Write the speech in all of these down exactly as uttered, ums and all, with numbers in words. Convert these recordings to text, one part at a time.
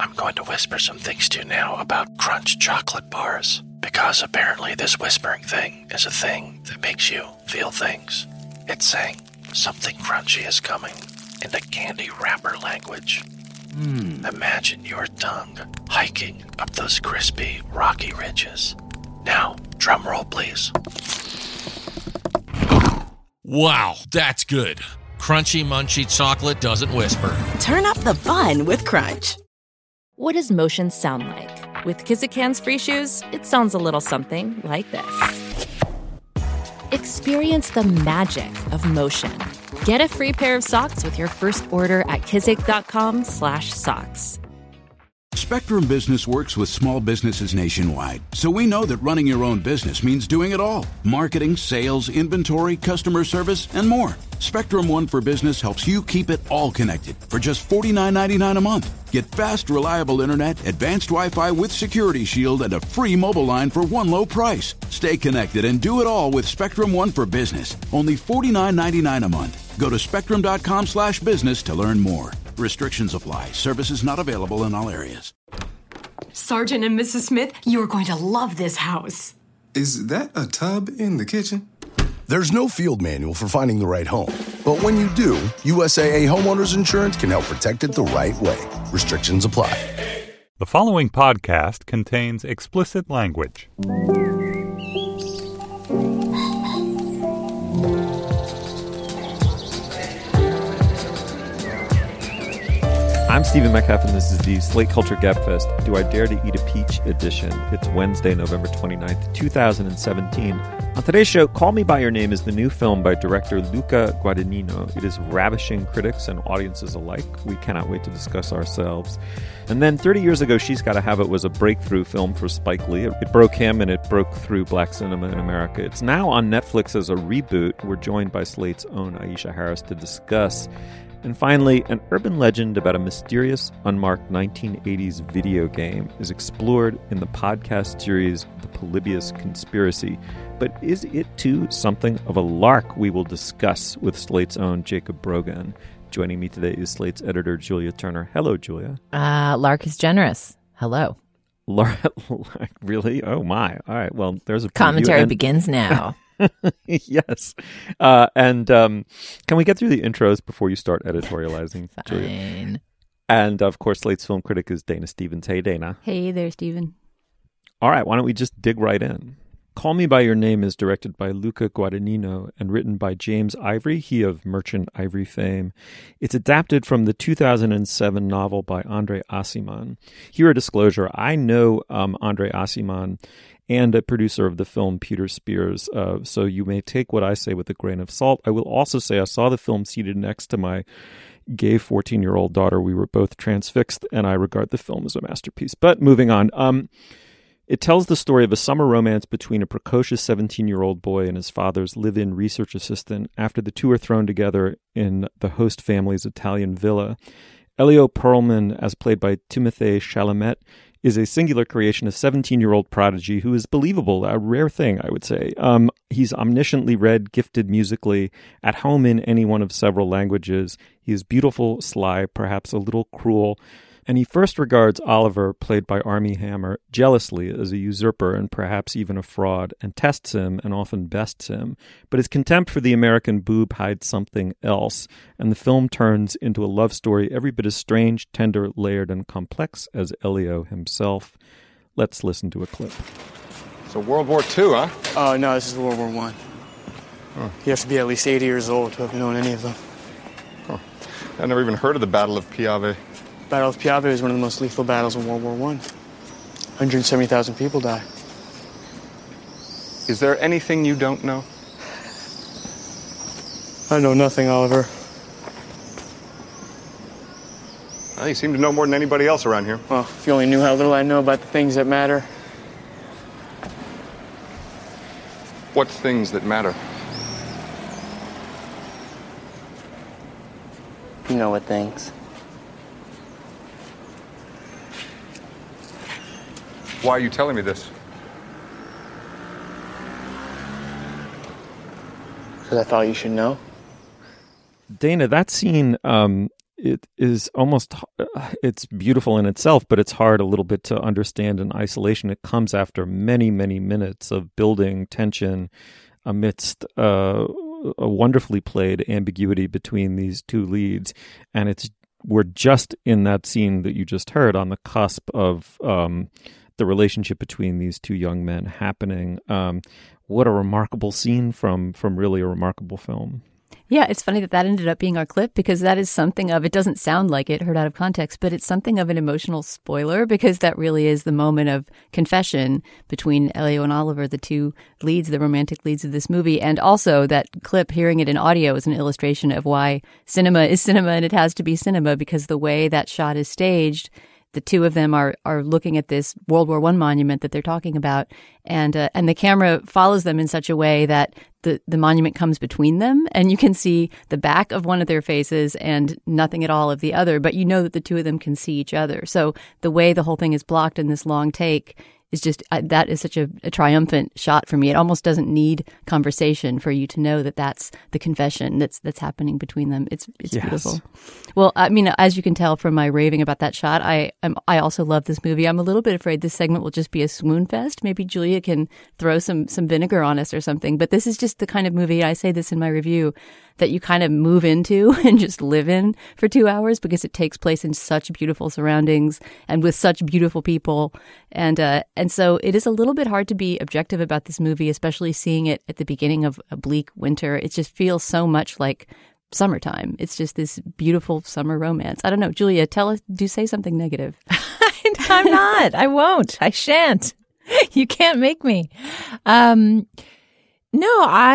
I'm going to whisper some things to you now about Crunch chocolate bars, because apparently this whispering thing is a thing that makes you feel things. It's saying something crunchy is coming in the candy wrapper language. Mm. Imagine your tongue hiking up those crispy, rocky ridges. Now, drum roll, please. Wow, that's good. Crunchy, munchy chocolate doesn't whisper. Turn up the fun with Crunch. What does motion sound like? With Kizikans free shoes, it sounds a little something like this. Experience the magic of motion. Get a free pair of socks with your first order at kizik.com slash socks. Spectrum Business works with small businesses nationwide, so we know that running your own business means doing it all. Marketing, sales, inventory, customer service, and more. Spectrum One for Business helps you keep it all connected for just forty-nine ninety-nine a month. Get fast, reliable internet, advanced Wi-Fi with Security Shield, and a free mobile line for one low price. Stay connected and do it all with Spectrum One for Business. Only forty-nine ninety-nine a month. Go to spectrum.com slash business to learn more. Restrictions apply. Services not available in all areas. Sergeant and Missus Smith, you're going to love this house. Is that a tub in the kitchen? There's no field manual for finding the right home. But when you do, U S A A Homeowners Insurance can help protect it the right way. Restrictions apply. The following podcast contains explicit language. I'm Stephen Metcalf, and this is the Slate Culture Gabfest. Do I Dare to Eat a Peach edition? It's Wednesday, November twenty-ninth, twenty seventeen. On today's show, Call Me By Your Name is the new film by director Luca Guadagnino. It is ravishing critics and audiences alike. We cannot wait to discuss ourselves. And then thirty years ago, She's Gotta Have It was a breakthrough film for Spike Lee. It broke him and it broke through black cinema in America. It's now on Netflix as a reboot. We're joined by Slate's own Aisha Harris to discuss. And finally, an urban legend about a mysterious, unmarked nineteen eighties video game is explored in the podcast series The Polybius Conspiracy. But is it, too, something of a lark? We will discuss with Slate's own Jacob Brogan. Joining me today is Slate's editor, Julia Turner. Hello, Julia. Uh, lark is generous. Hello. Lark, really? Oh, my. All right. Well, there's a commentary and- begins now. Yes. Uh, and um, can we get through the intros before you start editorializing, Fine. Julia? And, of course, Slate's film critic is Dana Stevens. Hey, Dana. Hey there, Stephen. All right. Why don't we just dig right in? Call Me By Your Name is directed by Luca Guadagnino and written by James Ivory, he of Merchant Ivory fame. It's adapted from the two thousand seven novel by Andre Aciman. Here a disclosure, I know um, Andre Aciman and a producer of the film, Peter Spears, uh, so you may take what I say with a grain of salt. I will also say I saw the film seated next to my gay fourteen-year-old daughter. We were both transfixed, and I regard the film as a masterpiece. But moving on. Um, It tells the story of a summer romance between a precocious seventeen-year-old boy and his father's live-in research assistant after the two are thrown together in the host family's Italian villa. Elio Perlman, as played by Timothée Chalamet, is a singular creation, a seventeen-year-old prodigy who is believable, a rare thing, I would say. Um, he's omnisciently read, gifted musically, at home in any one of several languages. He is beautiful, sly, perhaps a little cruel, and he first regards Oliver, played by Armie Hammer, jealously as a usurper and perhaps even a fraud, and tests him and often bests him. But his contempt for the American boob hides something else, and the film turns into a love story every bit as strange, tender, layered, and complex as Elio himself. Let's listen to a clip. So World War Two, huh? Oh, uh, no, this is World War One. Huh. You have to be at least eighty years old to have known any of them. Huh. I never even heard of the Battle of Piave. Battle of Piave was one of the most lethal battles in World War One. one hundred seventy thousand people died. Is there anything you don't know? I know nothing, Oliver. Well, you seem to know more than anybody else around here. Well, if you only knew how little I know about the things that matter. What things that matter? You know what things. Why are you telling me this? Because I thought you should know. Dana, that scene, um, it is almost, it's beautiful in itself, but it's hard a little bit to understand in isolation. It comes after many, many minutes of building tension amidst uh, a wonderfully played ambiguity between these two leads. And it's, we're just in that scene that you just heard on the cusp of um, the relationship between these two young men happening. Um, what a remarkable scene from, from really a remarkable film. Yeah, it's funny that that ended up being our clip, because that is something of, it doesn't sound like it, heard out of context, but it's something of an emotional spoiler, because that really is the moment of confession between Elio and Oliver, the two leads, the romantic leads of this movie. And also that clip, hearing it in audio, is an illustration of why cinema is cinema and it has to be cinema, because the way that shot is staged, the two of them are are looking at this World War One monument that they're talking about, and uh, and the camera follows them in such a way that the, the monument comes between them, and you can see the back of one of their faces and nothing at all of the other, but you know that the two of them can see each other. So the way the whole thing is blocked in this long take is just, uh, that is such a, a triumphant shot for me. It almost doesn't need conversation for you to know that that's the confession that's that's happening between them. It's it's yes. beautiful. Well, I mean, as you can tell from my raving about that shot, I I'm, I also love this movie. I'm a little bit afraid this segment will just be a swoon fest. Maybe Julia can throw some some vinegar on us or something. But this is just the kind of movie, I say this in my review, that you kind of move into and just live in for two hours because it takes place in such beautiful surroundings and with such beautiful people. And uh, and so it is a little bit hard to be objective about this movie, especially seeing it at the beginning of a bleak winter. It just feels so much like summertime. It's just this beautiful summer romance. I don't know. Julia, tell us, do say something negative. I'm not. I won't. I shan't. You can't make me. Um No,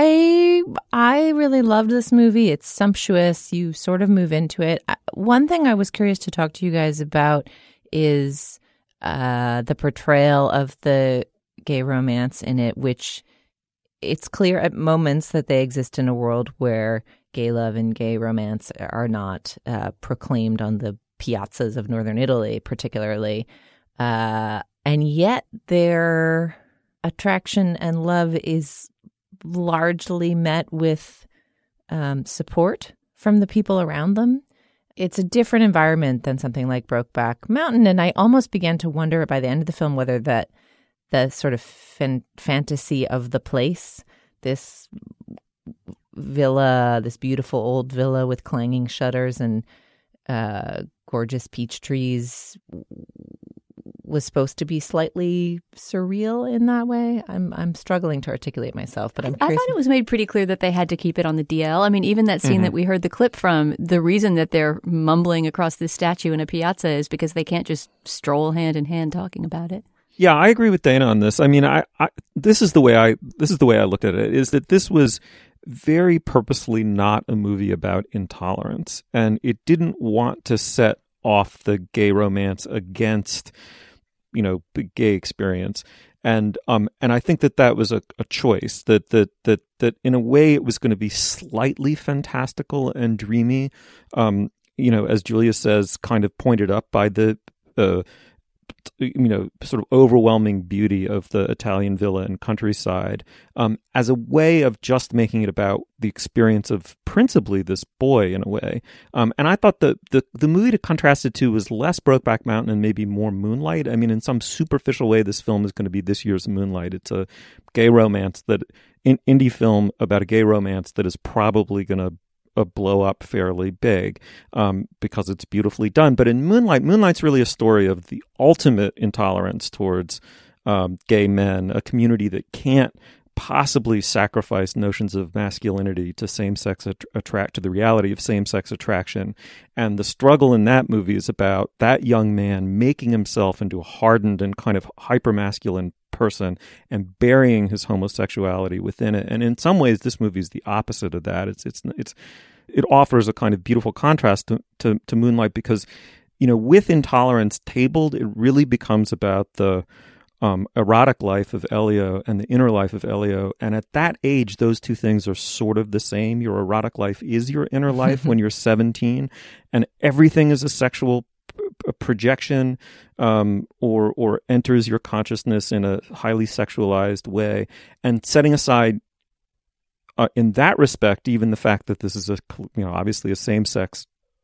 I I really loved this movie. It's sumptuous. You sort of move into it. One thing I was curious to talk to you guys about is uh, the portrayal of the gay romance in it, which it's clear at moments that they exist in a world where gay love and gay romance are not uh, proclaimed on the piazzas of northern Italy, particularly. Uh, and yet their attraction and love is largely met with um, support from the people around them. It's a different environment than something like Brokeback Mountain, and I almost began to wonder by the end of the film whether that the sort of fan- fantasy of the place, this villa, this beautiful old villa with clanging shutters and uh, gorgeous peach trees, was supposed to be slightly surreal in that way. I'm I'm struggling to articulate myself, but I'm I curious. thought it was made pretty clear that they had to keep it on the D L. I mean, even that scene mm-hmm. that we heard the clip from, the reason that they're mumbling across this statue in a piazza is because they can't just stroll hand in hand talking about it. Yeah, I agree with Dana on this. I mean, I, I this is the way I this is the way I looked at it, is that this was very purposefully not a movie about intolerance, and it didn't want to set off the gay romance against, you know, the gay experience. And um and I think that that was a, a choice, that that that that in a way it was going to be slightly fantastical and dreamy, um you know, as Julia says, kind of pointed up by the uh you know, sort of overwhelming beauty of the Italian villa and countryside, um, as a way of just making it about the experience of principally this boy in a way. Um, and I thought the, the the movie to contrast it to was less Brokeback Mountain and maybe more Moonlight. I mean, in some superficial way, this film is going to be this year's Moonlight. It's a gay romance, that in, indie film about a gay romance that is probably going to a blow up fairly big, um, because it's beautifully done. But in Moonlight, Moonlight's really a story of the ultimate intolerance towards um, gay men, a community that can't possibly sacrifice notions of masculinity to same-sex att- attract to the reality of same-sex attraction. And the struggle in that movie is about that young man making himself into a hardened and kind of hyper-masculine person and burying his homosexuality within it. And in some ways, this movie is the opposite of that. It's it's it's it offers a kind of beautiful contrast to, to, to Moonlight, because, you know, with intolerance tabled, it really becomes about the um, erotic life of Elio and the inner life of Elio. And at that age, those two things are sort of the same. Your erotic life is your inner life when you're seventeen, and everything is a sexual a projection, um, or or enters your consciousness in a highly sexualized way. And setting aside, uh, in that respect, even the fact that this is a, you know, obviously a same-sex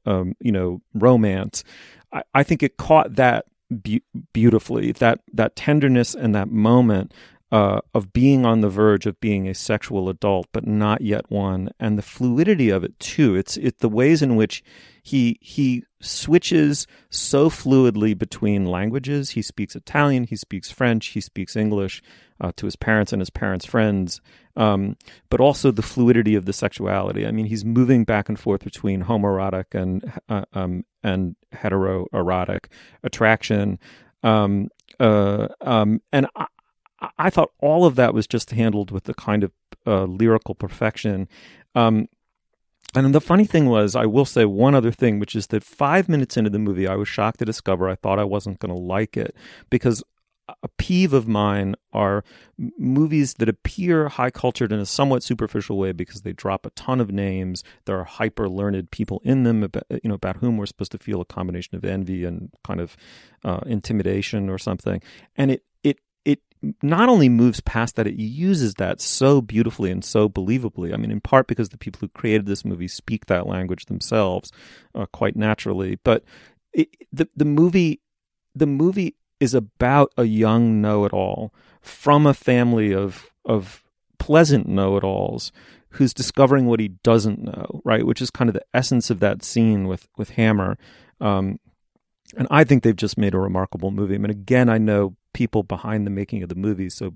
um, you know, romance. I, I think it caught that be- beautifully, that that tenderness and that moment uh, of being on the verge of being a sexual adult, but not yet one, and the fluidity of it too. It's it the ways in which he he switches so fluidly between languages. He speaks Italian, he speaks French, he speaks English uh, to his parents and his parents' friends, um, but also the fluidity of the sexuality. I mean, he's moving back and forth between homoerotic and uh, um, and heteroerotic attraction, um, uh, um, and I, I thought all of that was just handled with the kind of uh, lyrical perfection. Um, And the funny thing was, I will say one other thing, which is that five minutes into the movie, I was shocked to discover I thought I wasn't going to like it, because a peeve of mine are movies that appear high cultured in a somewhat superficial way because they drop a ton of names. There are hyper learned people in them, about, you know, about whom we're supposed to feel a combination of envy and kind of uh, intimidation or something. And it it it not only moves past that, it uses that so beautifully and so believably. I mean, in part because the people who created this movie speak that language themselves uh, quite naturally. But it, the the movie the movie is about a young know-it-all from a family of of pleasant know-it-alls who's discovering what he doesn't know, right? Which is kind of the essence of that scene with with Hammer. Um, and I think they've just made a remarkable movie. I mean, again, I know people behind the making of the movie, so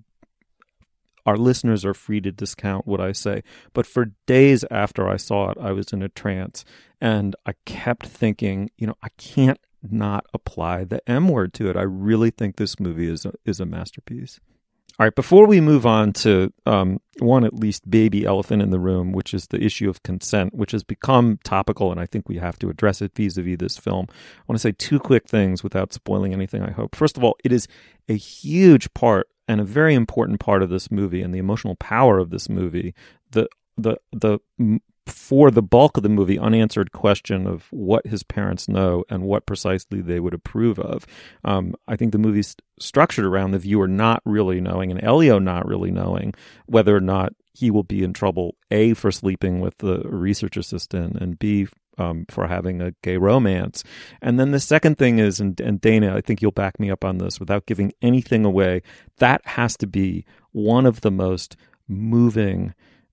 our listeners are free to discount what I say. But for days after I saw it, I was in a trance, and I kept thinking, you know, I can't not apply the M word to it. I really think this movie is a, is a masterpiece. All right, before we move on to um, one at least baby elephant in the room, which is the issue of consent, which has become topical, and I think we have to address it vis-a-vis this film, I want to say two quick things without spoiling anything, I hope. First of all, it is a huge part and a very important part of this movie and the emotional power of this movie, the the the for the bulk of the movie, unanswered question of what his parents know and what precisely they would approve of. Um, I think the movie's structured around the viewer not really knowing and Elio not really knowing whether or not he will be in trouble, A, for sleeping with the research assistant, and B, um, for having a gay romance. And then the second thing is, and, and Dana, I think you'll back me up on this without giving anything away, that has to be one of the most moving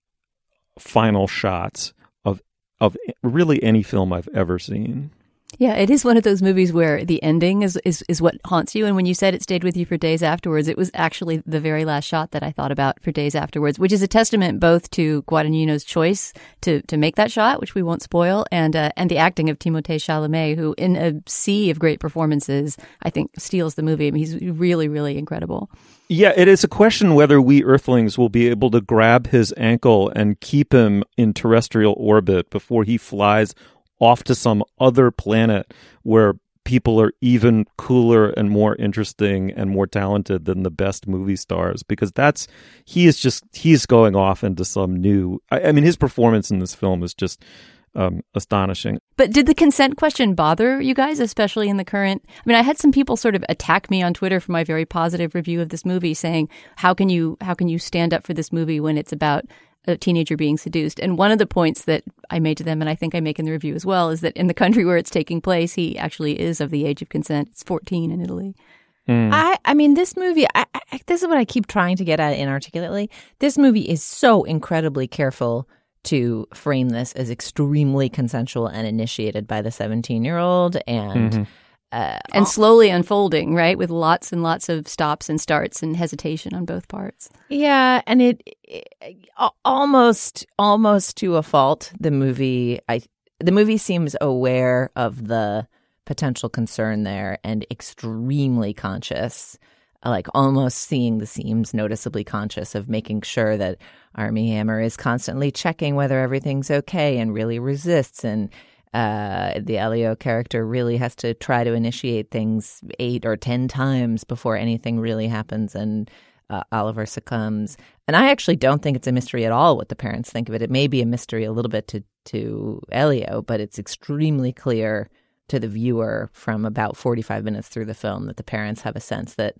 final shots of of really any film I've ever seen. Yeah, it is one of those movies where the ending is, is, is what haunts you. And when you said it stayed with you for days afterwards, it was actually the very last shot that I thought about for days afterwards, which is a testament both to Guadagnino's choice to, to make that shot, which we won't spoil, and uh, and the acting of Timothée Chalamet, who in a sea of great performances, I think steals the movie. I mean, he's really, really incredible. Yeah, it is a question whether we Earthlings will be able to grab his ankle and keep him in terrestrial orbit before he flies off to some other planet where people are even cooler and more interesting and more talented than the best movie stars, because that's he is just he's going off into some new I, I mean his performance in this film is just um, astonishing. But did the consent question bother you guys, especially in the current? I mean, I had some people sort of attack me on Twitter for my very positive review of this movie, saying, how can you how can you stand up for this movie when it's about a teenager being seduced? And one of the points that I made to them, and I think I make in the review as well, is that in the country where it's taking place, he actually is of the age of consent. It's fourteen in Italy. Mm. I, I mean, this movie, I, I, this is what I keep trying to get at inarticulately. This movie is so incredibly careful to frame this as extremely consensual and initiated by the seventeen-year-old, and mm-hmm. uh, and slowly unfolding, right, with lots and lots of stops and starts and hesitation on both parts. Yeah, and it, it almost almost to a fault, the movie I the movie seems aware of the potential concern there and extremely conscious, like almost seeing the seams noticeably conscious of making sure that Armie Hammer is constantly checking whether everything's okay and really resists, and uh, the Elio character really has to try to initiate things eight or ten times before anything really happens, and uh, Oliver succumbs. And I actually don't think it's a mystery at all what the parents think of it. It may be a mystery a little bit to, to Elio, but it's extremely clear to the viewer from about forty-five minutes through the film that the parents have a sense that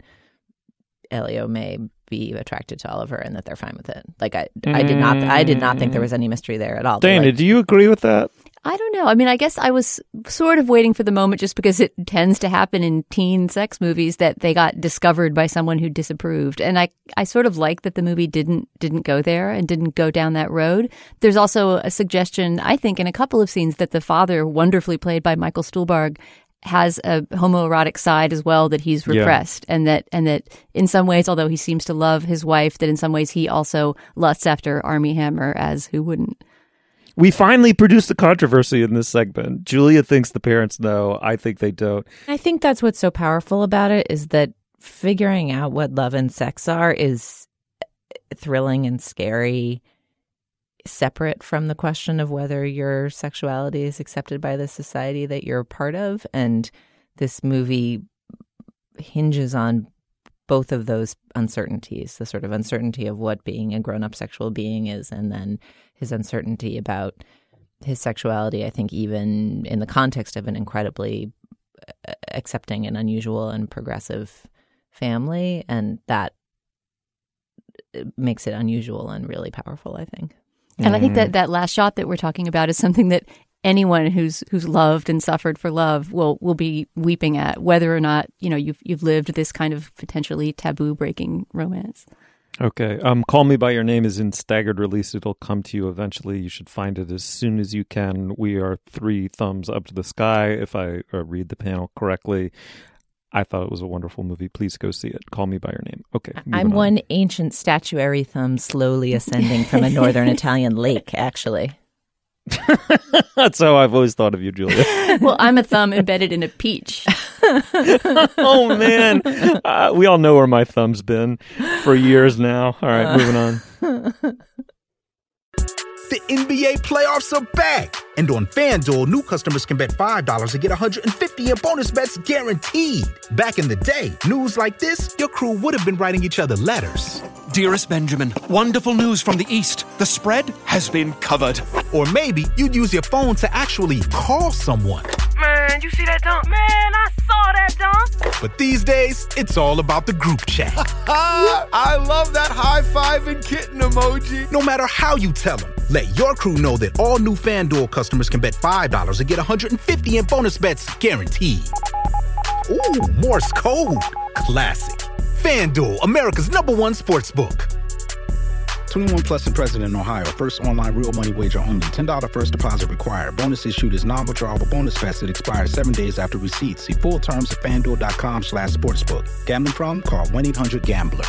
Elio may be attracted to Oliver and that they're fine with it. Like I, I did not, I did not think there was any mystery there at all. Dana, like, do you agree with that? I don't know. I mean, I guess I was sort of waiting for the moment just because it tends to happen in teen sex movies that they got discovered by someone who disapproved. And I, I sort of like that the movie didn't didn't go there and didn't go down that road. There's also a suggestion, I think, in a couple of scenes that the father, wonderfully played by Michael Stuhlbarg, has a homoerotic side as well that he's repressed. Yeah. And that and that in some ways, although he seems to love his wife, that in some ways he also lusts after Armie Hammer, as who wouldn't? We finally produced a controversy in this segment. Julia thinks the parents know. I think they don't. I think that's what's so powerful about it, is that figuring out what love and sex are is thrilling and scary, separate from the question of whether your sexuality is accepted by the society that you're a part of. And this movie hinges on both of those uncertainties, the sort of uncertainty of what being a grown-up sexual being is, and then his uncertainty about his sexuality, I think, even in the context of an incredibly accepting and unusual and progressive family. And that makes it unusual and really powerful, I think. And mm. I think that that last shot that we're talking about is something that anyone who's who's loved and suffered for love will will be weeping at, whether or not, you know, you've you've lived this kind of potentially taboo breaking romance. Okay. Um, Call Me By Your Name is in staggered release. It'll come to you eventually. You should find it as soon as you can. We are three thumbs up to the sky, if I uh, read the panel correctly. I thought it was a wonderful movie. Please go see it. Call Me By Your Name. Okay. I'm on. one ancient statuary thumb slowly ascending from a northern Italian lake, actually. That's how I've always thought of you, Julia. Well, I'm a thumb embedded in a peach. Oh, man. Uh, we all know where my thumb's been for years now. All right, moving on. The N B A playoffs are back. And on FanDuel, new customers can bet five dollars and get one hundred fifty in bonus bets guaranteed. Back in the day, news like this, your crew would have been writing each other letters. Dearest Benjamin, wonderful news from the East. The spread has been covered. Or maybe you'd use your phone to actually call someone. Man, you see that dunk? Man, I saw that dunk. But these days, it's all about the group chat. I love that high five and kitten emoji. No matter how you tell them, let your crew know that all new FanDuel customers can bet five dollars and get one hundred fifty in bonus bets guaranteed. Ooh, Morse code. Classic. FanDuel, America's number one sportsbook. twenty-one plus and present in Ohio. First online real money wager only. ten dollars first deposit required. Bonus issued is non-withdrawable bonus vest that expires seven days after receipt. See full terms at FanDuel.com slash sportsbook. Gambling problem? Call one eight hundred gambler.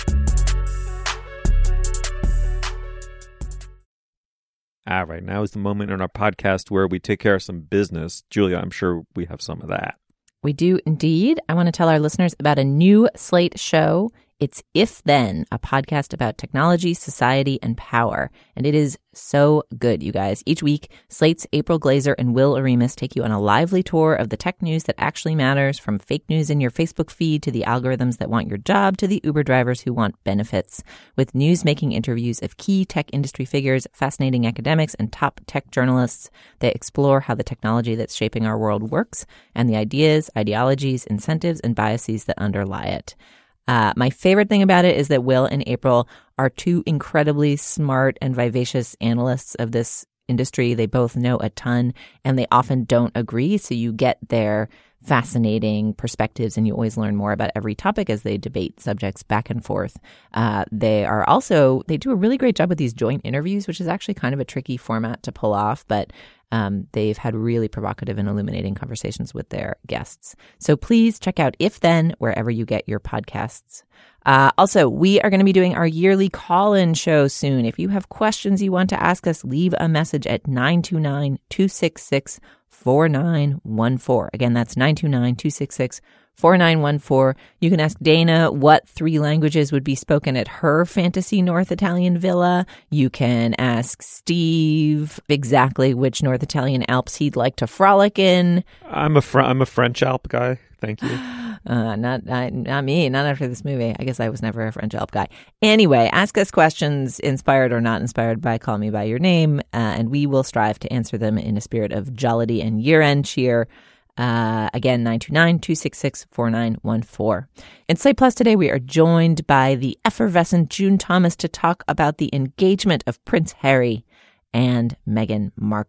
All right, now is the moment in our podcast where we take care of some business. Julia, I'm sure we have some of that. We do indeed. I want to tell our listeners about a new Slate show. It's If Then, a podcast about technology, society, and power. And it is so good, you guys. Each week, Slate's April Glazer and Will Aremus take you on a lively tour of the tech news that actually matters, from fake news in your Facebook feed to the algorithms that want your job to the Uber drivers who want benefits. With news-making interviews of key tech industry figures, fascinating academics, and top tech journalists, they explore how the technology that's shaping our world works and the ideas, ideologies, incentives, and biases that underlie it. Uh, my favorite thing about it is that Will and April are two incredibly smart and vivacious analysts of this industry. They both know a ton, and they often don't agree. So you get their fascinating perspectives, and you always learn more about every topic as they debate subjects back and forth. Uh, they are also, they do a really great job with these joint interviews, which is actually kind of a tricky format to pull off, but um, they've had really provocative and illuminating conversations with their guests. So please check out If Then wherever you get your podcasts. Uh, also, we are going to be doing our yearly call-in show soon. If you have questions you want to ask us, leave a message at nine two nine, two six six, four nine one four. Again, that's nine two nine, two six six, four nine one four. You can ask Dana what three languages would be spoken at her fantasy North Italian villa. You can ask Steve exactly which North Italian Alps he'd like to frolic in. I'm a fr- I'm a French Alp guy. Thank you. Uh, not, not not me, not after this movie. I guess I was never a French Alp guy. Anyway, ask us questions inspired or not inspired by Call Me By Your Name, uh, and we will strive to answer them in a spirit of jollity and year-end cheer. Uh, again, nine two nine, two six six, four nine one four. In Slate Plus today, we are joined by the effervescent June Thomas to talk about the engagement of Prince Harry and Meghan Markle.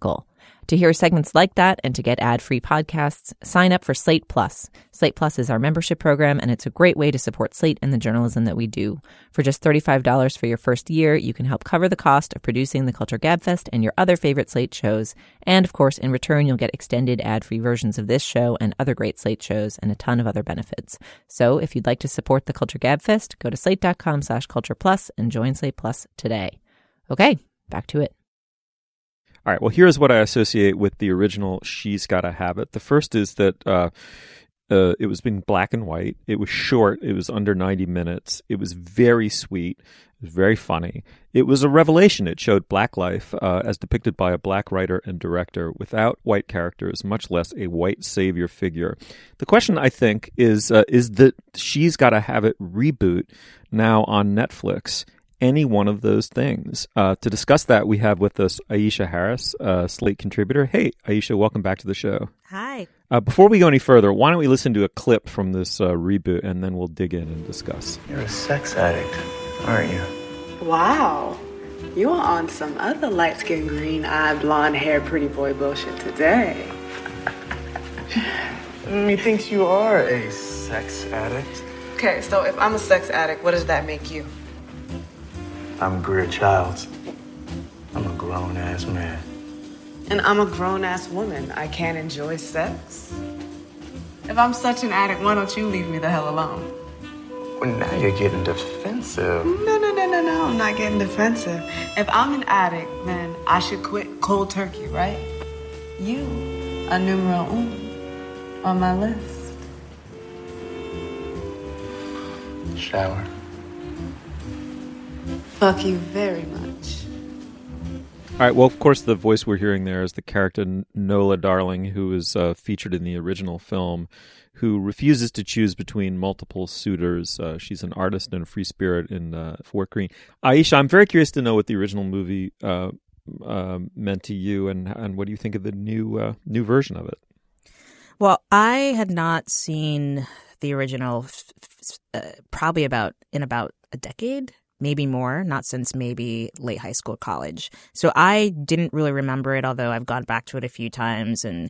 To hear segments like that and to get ad-free podcasts, sign up for Slate Plus. Slate Plus is our membership program, and it's a great way to support Slate and the journalism that we do. For just thirty-five dollars for your first year, you can help cover the cost of producing the Culture Gabfest and your other favorite Slate shows. And, of course, in return, you'll get extended ad-free versions of this show and other great Slate shows and a ton of other benefits. So if you'd like to support the Culture Gabfest, go to slate.com slash culture plus and join Slate Plus today. Okay, back to it. All right, well, here's what I associate with the original She's Gotta Have It. The first is that uh, uh, it was in black and white. It was short. It was under ninety minutes. It was very sweet. It was very funny. It was a revelation. It showed black life uh, as depicted by a black writer and director without white characters, much less a white savior figure. The question, I think, is, uh, is that She's Gotta Have It reboot now on Netflix any one of those things? Uh, to discuss that, we have with us Aisha Harris, a Slate contributor. Hey, Aisha, welcome back to the show. Hi. Uh, before we go any further, why don't we listen to a clip from this uh, reboot, and then we'll dig in and discuss. You're a sex addict, aren't you? Wow. You are on some other light-skinned, green-eyed, blonde-haired pretty boy bullshit today. He thinks you are a sex addict. Okay, so if I'm a sex addict, what does that make you? I'm Greer Childs. I'm a grown-ass man. And I'm a grown-ass woman. I can't enjoy sex. If I'm such an addict, why don't you leave me the hell alone? Well, now you're getting defensive. No, no, no, no, no. I'm not getting defensive. If I'm an addict, then I should quit cold turkey, right? You are numero uno on my list. Shower. Fuck you very much. All right, well, of course, the voice we're hearing there is the character Nola Darling, who is uh, featured in the original film, who refuses to choose between multiple suitors. Uh, she's an artist and a free spirit in uh, Fort Greene. Aisha, I'm very curious to know what the original movie uh, uh, meant to you, and and what do you think of the new uh, new version of it? Well, I had not seen the original f- f- uh, probably about in about a decade. Maybe more, not since maybe late high school, college. So I didn't really remember it, although I've gone back to it a few times, and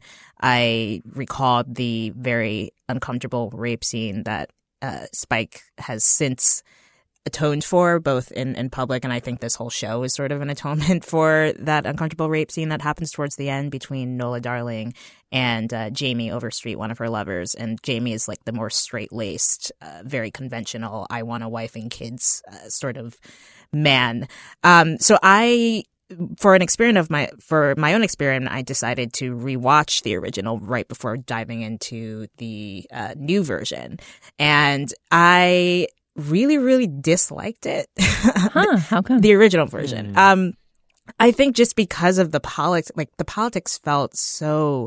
I recalled the very uncomfortable rape scene that uh, Spike has since atoned for, both in, in public, and I think this whole show is sort of an atonement for that uncomfortable rape scene that happens towards the end between Nola Darling and uh, Jamie Overstreet, one of her lovers. And Jamie is like the more straight-laced, uh, very conventional, I want a wife and kids uh, sort of man. Um, so I, for an experience of my, for my own experience, I decided to rewatch the original right before diving into the uh, new version. And I really, really disliked it. Huh, how come? The original version. Mm. Um, I think just because of the politics, like the politics felt so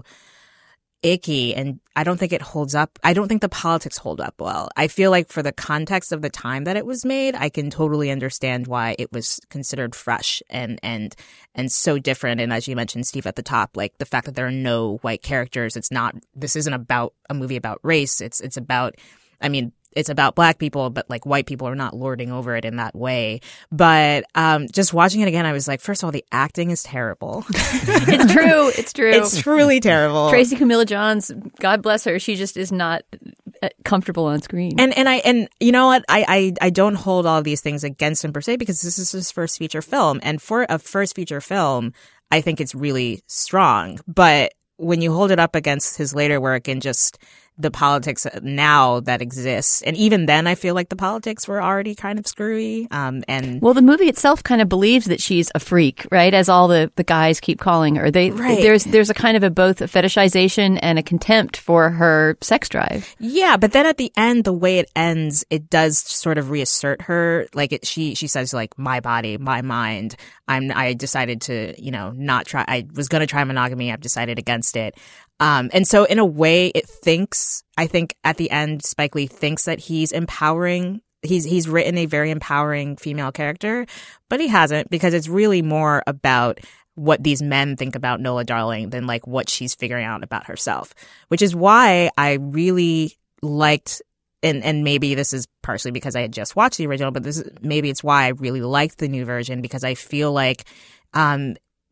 icky, and I don't think it holds up. I don't think the politics hold up well. I feel like for the context of the time that it was made, I can totally understand why it was considered fresh and and and so different. And as you mentioned, Steve, at the top, like the fact that there are no white characters, it's not, this isn't about a movie about race. It's it's about, I mean, it's about black people, but like white people are not lording over it in that way. But um, just watching it again, I was like, first of all, the acting is terrible. It's true. It's true. It's truly terrible. Tracy Camilla Johns, God bless her, she just is not comfortable on screen. And and I and you know what? I, I I don't hold all these things against him per se, because this is his first feature film, and for a first feature film, I think it's really strong. But when you hold it up against his later work and just the politics now that exists, and even then I feel like the politics were already kind of screwy. Um, and well, the movie itself kind of believes that she's a freak, right? As all the, the guys keep calling her. They right. there's there's a kind of a both a fetishization and a contempt for her sex drive. Yeah, but then at the end, the way it ends, it does sort of reassert her. Like it, she she says like, my body, my mind. I'm I decided to, you know, not try. I was going to try monogamy. I've decided against it. Um, and so in a way it thinks, I think at the end, Spike Lee thinks that he's empowering. He's, he's written a very empowering female character, but he hasn't, because it's really more about what these men think about Nola Darling than like what she's figuring out about herself, which is why I really liked, and, and maybe this is partially because I had just watched the original, but this is, maybe it's why I really liked the new version, because I feel like, um,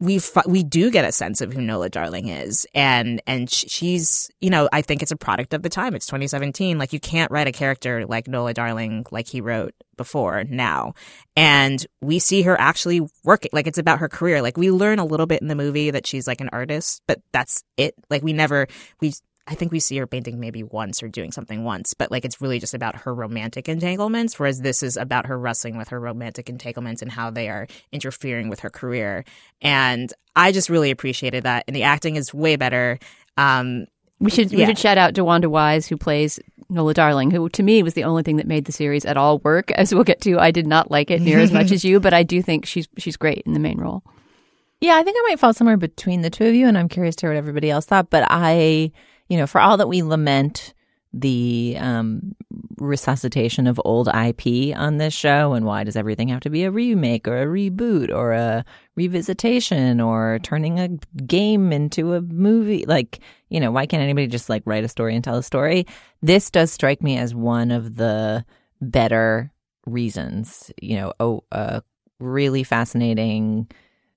we we do get a sense of who Nola Darling is, and and she's, you know, I think it's a product of the time. It's twenty seventeen. Like, you can't write a character like Nola Darling like he wrote before now, and we see her actually working. Like, it's about her career. Like, we learn a little bit in the movie that she's like an artist, but that's it. Like, we never we. I think we see her painting maybe once or doing something once, but like it's really just about her romantic entanglements, whereas this is about her wrestling with her romantic entanglements and how they are interfering with her career. And I just really appreciated that. And the acting is way better. Um, we should we yeah. should shout out DeWanda Wise, who plays Nola Darling, who to me was the only thing that made the series at all work. As we'll get to, I did not like it near as much as you, but I do think she's she's great in the main role. Yeah, I think I might fall somewhere between the two of you, and I'm curious to hear what everybody else thought. But I... You know, for all that we lament the um, resuscitation of old I P on this show, and why does everything have to be a remake or a reboot or a revisitation or turning a game into a movie? Like, you know, why can't anybody just like write a story and tell a story? This does strike me as one of the better reasons. You know, oh, a really fascinating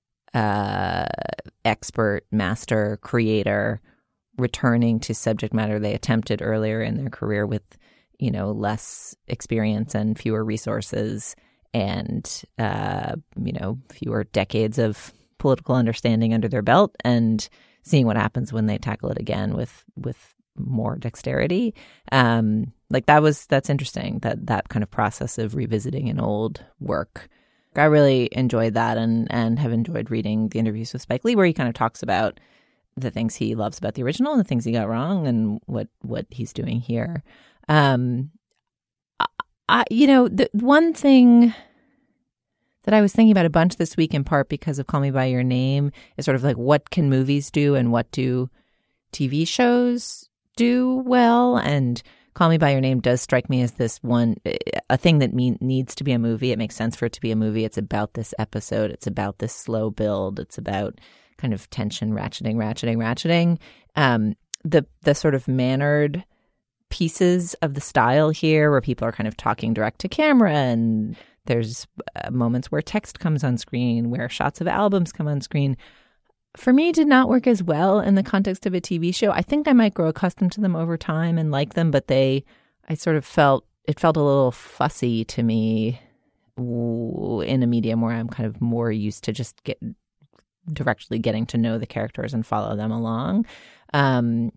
uh, expert, master, creator returning to subject matter they attempted earlier in their career with, you know, less experience and fewer resources and, uh, you know, fewer decades of political understanding under their belt, and seeing what happens when they tackle it again with with more dexterity. Um, like that was that's interesting, that that kind of process of revisiting an old work. I really enjoyed that, and and have enjoyed reading the interviews with Spike Lee, where he kind of talks about the things he loves about the original and the things he got wrong and what, what he's doing here. Um, I, you know, the one thing that I was thinking about a bunch this week, in part because of Call Me By Your Name, is sort of like, what can movies do and what do T V shows do well? And Call Me By Your Name does strike me as this one, a thing that mean, needs to be a movie. It makes sense for it to be a movie. It's about this episode. It's about this slow build. It's about kind of tension, ratcheting, ratcheting, ratcheting. Um, the the sort of mannered pieces of the style here, where people are kind of talking direct to camera, and there's uh, moments where text comes on screen, where shots of albums come on screen, for me did not work as well in the context of a T V show. I think I might grow accustomed to them over time and like them, but they, I sort of felt, it felt a little fussy to me in a medium where I'm kind of more used to just get directly getting to know the characters and follow them along. Um,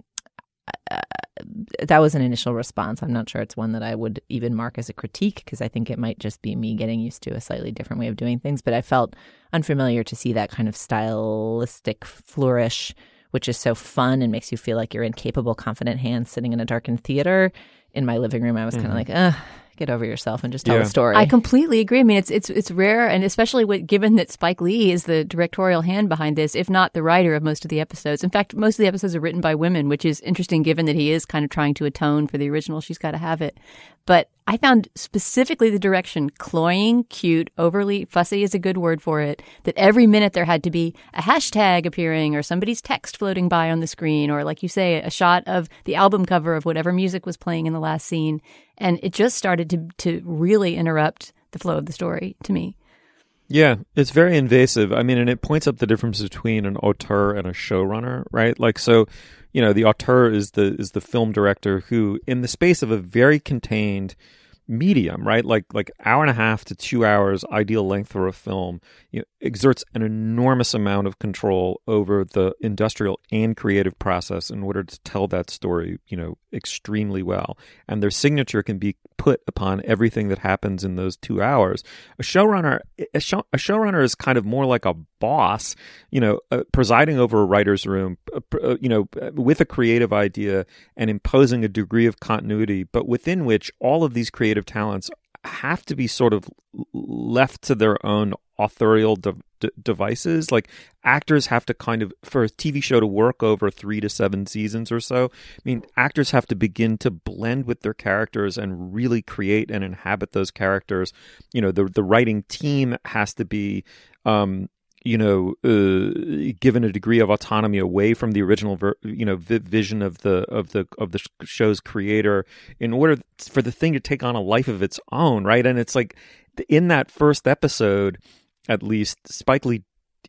uh, that was an initial response. I'm not sure it's one that I would even mark as a critique, because I think it might just be me getting used to a slightly different way of doing things. But I felt unfamiliar to see that kind of stylistic flourish, which is so fun and makes you feel like you're in capable, confident hands sitting in a darkened theater. In my living room, I was mm-hmm. kind of like, ugh. Get over yourself and just tell yeah. a story. I completely agree. I mean, it's it's it's rare, and especially with, given that Spike Lee is the directorial hand behind this, if not the writer of most of the episodes. In fact, most of the episodes are written by women, which is interesting given that he is kind of trying to atone for the original She's Gotta Have It. But I found specifically the direction cloying, cute, overly fussy is a good word for it, that every minute there had to be a hashtag appearing or somebody's text floating by on the screen, or like you say, a shot of the album cover of whatever music was playing in the last scene. And it just started to to really interrupt the flow of the story to me. Yeah, it's very invasive. I mean, and it points up the difference between an auteur and a showrunner, right? Like, so, you know, the auteur is the is the film director who, in the space of a very contained medium, right, like like hour and a half to two hours, ideal length for a film, you know, exerts an enormous amount of control over the industrial and creative process in order to tell that story, you know, extremely well. And their signature can be put upon everything that happens in those two hours. A showrunner, a, show, a showrunner is kind of more like a boss, you know, uh, presiding over a writer's room, uh, uh, you know, with a creative idea and imposing a degree of continuity, but within which all of these creative talents have to be sort of left to their own authorial de- de- devices. Like, actors have to kind of, for a T V show to work over three to seven seasons or so, I mean, actors have to begin to blend with their characters and really create and inhabit those characters. You know, the the writing team has to be, um, you know, uh, given a degree of autonomy away from the original, ver- you know, vi- vision of the of the of the show's creator, in order for the thing to take on a life of its own, right? And it's like, in that first episode, at least, Spike Lee,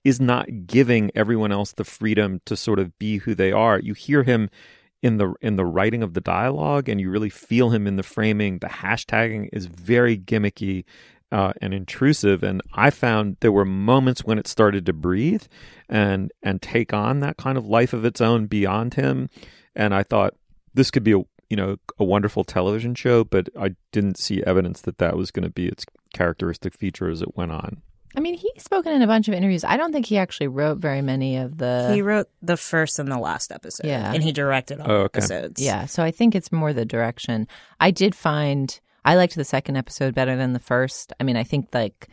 is not giving everyone else the freedom to sort of be who they are. You hear him in the in the writing of the dialogue, and you really feel him in the framing. The hashtagging is very gimmicky uh, and intrusive, and I found there were moments when it started to breathe and and take on that kind of life of its own beyond him. And I thought this could be a you know a wonderful television show, but I didn't see evidence that that was going to be its characteristic feature as it went on. I mean, he's spoken in a bunch of interviews. I don't think he actually wrote very many of the... He wrote the first and the last episode. Yeah. And he directed all oh, the okay. episodes. Yeah, so I think it's more the direction. I did find... I liked the second episode better than the first. I mean, I think, like...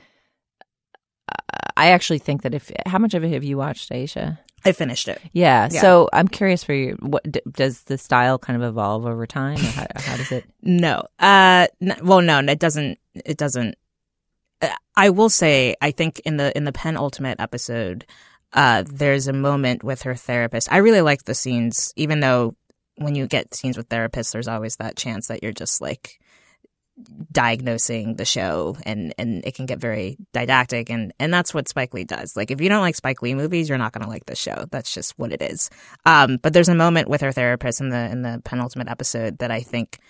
Uh, I actually think that if... How much of it have you watched, Aisha? I finished it. Yeah, yeah. So I'm curious for you. What d- does the style kind of evolve over time? Or how, how does it... No. Uh, n- well, no, it doesn't... It doesn't... I will say, I think in the in the penultimate episode, uh, there's a moment with her therapist. I really like the scenes, even though when you get scenes with therapists, there's always that chance that you're just like diagnosing the show, and, and it can get very didactic, and, and that's what Spike Lee does. Like, if you don't like Spike Lee movies, you're not going to like this show. That's just what it is. Um, but there's a moment with her therapist in the in the penultimate episode that I think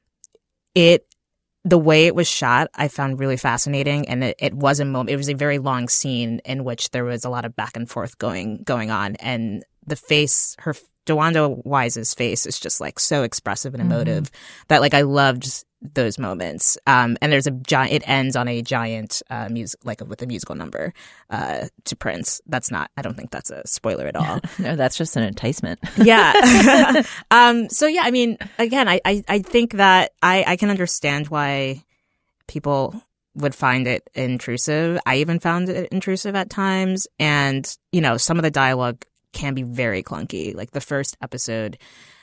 it. The way it was shot, I found really fascinating, and it, it was a moment. It was a very long scene in which there was a lot of back and forth going going on, and the face, her DeWanda Wise's face, is just like so expressive and emotive mm-hmm. that like I loved those moments. Um, and there's a giant. It ends on a giant uh, music, like with a musical number uh, to Prince. That's not. I don't think that's a spoiler at all. No, that's just an enticement. Yeah. um, so yeah, I mean, again, I, I, I think that I, I can understand why people would find it intrusive. I even found it intrusive at times, and you know, some of the dialogue can be very clunky. Like the first episode,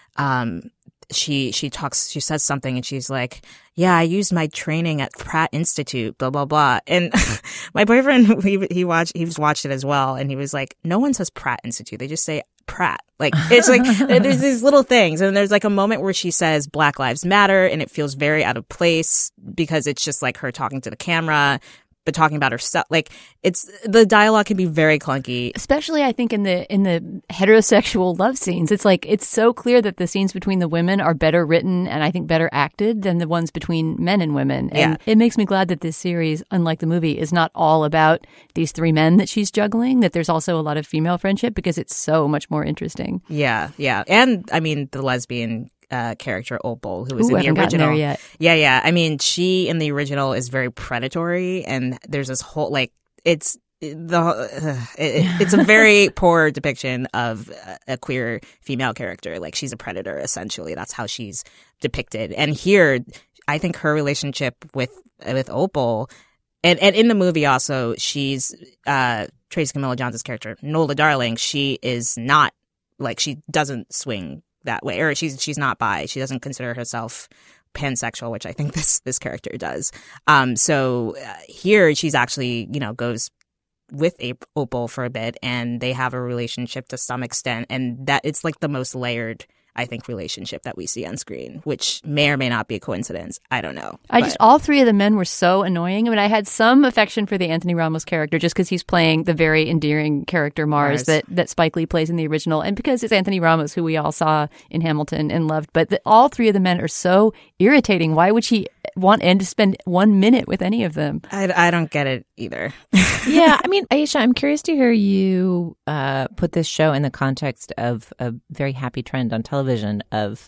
um, she she talks, she says something, and she's like, "Yeah, I used my training at Pratt Institute, blah blah blah." And my boyfriend, he he watched he's watched it as well, and he was like, "No one says Pratt Institute; they just say Pratt." Like it's like there's these little things, and there's like a moment where she says Black Lives Matter, and it feels very out of place because it's just like her talking to the camera, but talking about herself. Like it's the dialogue can be very clunky, especially I think in the in the heterosexual love scenes. It's like it's so clear that the scenes between the women are better written and I think better acted than the ones between men and women. And yeah. it makes me glad that this series, unlike the movie, is not all about these three men that she's juggling, that there's also a lot of female friendship, because it's so much more interesting. Yeah, yeah. And I mean the lesbian Uh, character Opal, who was Ooh, in the I haven't gotten original. there yet. Yeah, yeah. I mean, she in the original is very predatory, and there's this whole like it's the uh, it, it's a very poor depiction of a queer female character. Like she's a predator essentially. That's how she's depicted. And here, I think her relationship with with Opal, and and in the movie also, she's uh, Tracy Camilla Johnson's character Nola Darling. She is not like she doesn't swing that way, or she's she's not bi. She doesn't consider herself pansexual, which I think this this character does. Um, so uh, here she's actually, you know, goes with Opal for a bit, and they have a relationship to some extent, and that it's like the most layered, I think, relationship that we see on screen, which may or may not be a coincidence. I don't know. I but. just, all three of the men were so annoying. I mean, I had some affection for the Anthony Ramos character just because he's playing the very endearing character Mars, Mars. that, that Spike Lee plays in the original, and because it's Anthony Ramos, who we all saw in Hamilton and loved. But the, all three of the men are so irritating. Why would she want Anne to spend one minute with any of them? I, I don't get it either. Yeah, I mean, Aisha, I'm curious to hear you uh, put this show in the context of a very happy trend on television of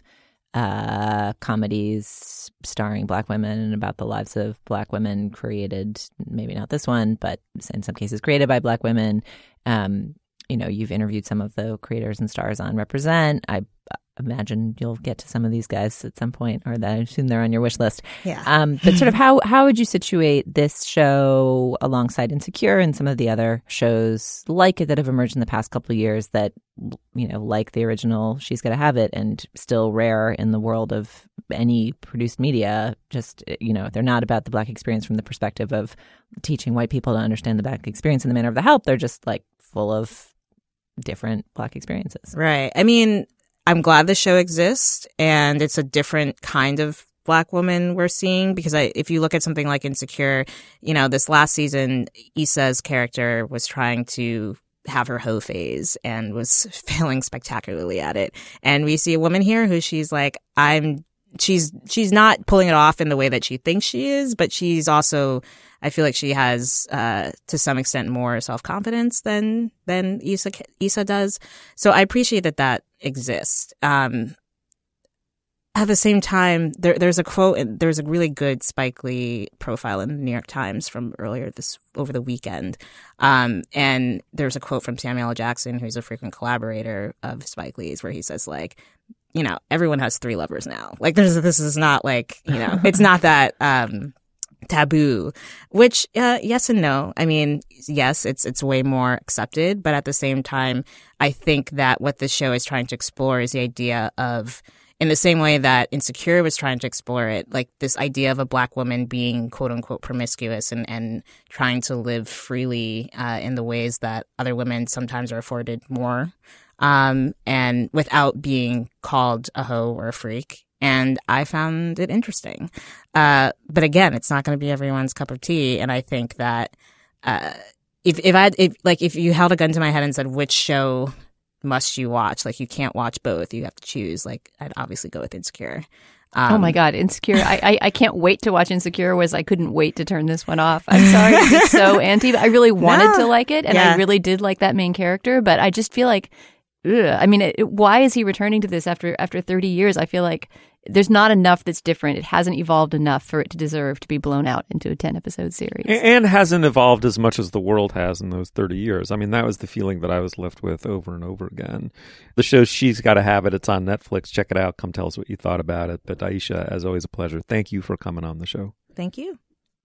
uh, comedies starring Black women and about the lives of Black women created, maybe not this one, but in some cases created by Black women. Um, you know, you've interviewed some of the creators and stars on Represent. I imagine you'll get to some of these guys at some point, or that I assume they're on your wish list. Yeah. Um, but sort of how how would you situate this show alongside Insecure and some of the other shows like it that have emerged in the past couple of years that, you know, like the original She's Gotta Have It, and still rare in the world of any produced media? Just, you know, they're not about the Black experience from the perspective of teaching white people to understand the Black experience in the manner of the help. They're just like full of different Black experiences. Right. I mean, I'm glad the show exists, and it's a different kind of Black woman we're seeing, because I, if you look at something like Insecure, you know, this last season, Issa's character was trying to have her hoe phase and was failing spectacularly at it. And we see a woman here who she's like, I'm, she's, she's not pulling it off in the way that she thinks she is, but she's also, I feel like she has, uh, to some extent more self-confidence than, than Issa, Issa does. So I appreciate that that exists. Um, At the same time, there, there's a quote, and there's a really good Spike Lee profile in the New York Times from earlier this, over the weekend. Um, and there's a quote from Samuel L. Jackson, who's a frequent collaborator of Spike Lee's, where he says, like, you know, everyone has three lovers now. Like, there's, this is not like, you know, it's not that, um, taboo, which, uh, yes and no. I mean, yes, it's, it's way more accepted, but at the same time, I think that what this show is trying to explore is the idea of, in the same way that Insecure was trying to explore it, like this idea of a black woman being quote unquote promiscuous and, and trying to live freely uh, in the ways that other women sometimes are afforded more, um, and without being called a hoe or a freak. And I found it interesting. Uh, but again, it's not going to be everyone's cup of tea. And I think that uh, if if I if like if you held a gun to my head and said which show must you watch, like you can't watch both, you have to choose, like I'd obviously go with Insecure. Um, oh my God, Insecure. I, I I can't wait to watch Insecure, whereas I couldn't wait to turn this one off. I'm sorry to be so anti. I really wanted no. to like it, and yeah. I really did like that main character, but I just feel like, ugh. I mean, it, why is he returning to this after after thirty years? I feel like there's not enough that's different. It hasn't evolved enough for it to deserve to be blown out into a ten episode series. And hasn't evolved as much as the world has in those thirty years. I mean, that was the feeling that I was left with over and over again. The show She's Gotta Have It. It's on Netflix. Check it out. Come tell us what you thought about it. But Aisha, as always, a pleasure. Thank you for coming on the show. Thank you.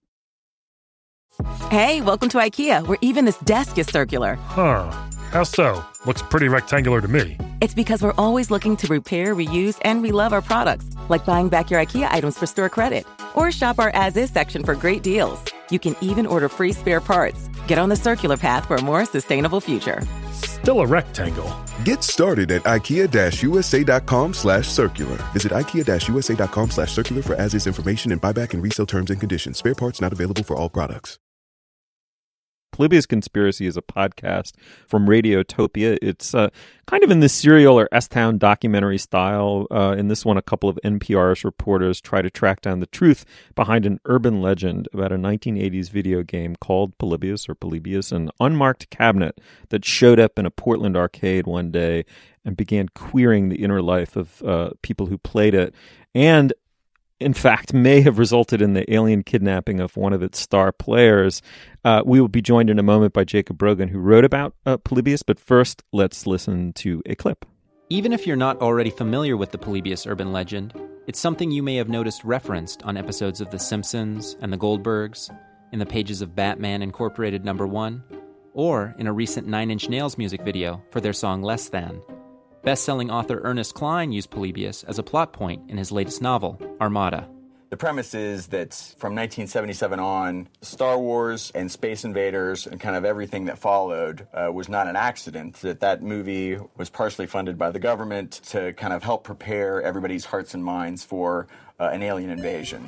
Hey, welcome to IKEA, where even this desk is circular. Huh. How so? Looks pretty rectangular to me. It's because we're always looking to repair, reuse, and relove our products, like buying back your IKEA items for store credit. Or shop our as-is section for great deals. You can even order free spare parts. Get on the circular path for a more sustainable future. Still a rectangle. Get started at ikea-usa.com slash circular. Visit ikea-usa.com slash circular for as-is information and buyback and resale terms and conditions. Spare parts not available for all products. Polybius Conspiracy is a podcast from Radiotopia. It's uh, kind of in the serial or S-Town documentary style. Uh, in this one, a couple of N P R-ish reporters try to track down the truth behind an urban legend about a nineteen eighties video game called Polybius or Polybius, an unmarked cabinet that showed up in a Portland arcade one day and began queering the inner life of uh, people who played it. And in fact, may have resulted in the alien kidnapping of one of its star players. Uh, we will be joined in a moment by Jacob Brogan, who wrote about uh, Polybius. But first, let's listen to a clip. Even if you're not already familiar with the Polybius urban legend, it's something you may have noticed referenced on episodes of The Simpsons and The Goldbergs, in the pages of Batman Incorporated number one, or in a recent Nine Inch Nails music video for their song Less Than. Best-selling author Ernest Cline used Polybius as a plot point in his latest novel, Armada. The premise is that from nineteen seventy-seven on, Star Wars and Space Invaders and kind of everything that followed uh, was not an accident, that that movie was partially funded by the government to kind of help prepare everybody's hearts and minds for uh, an alien invasion.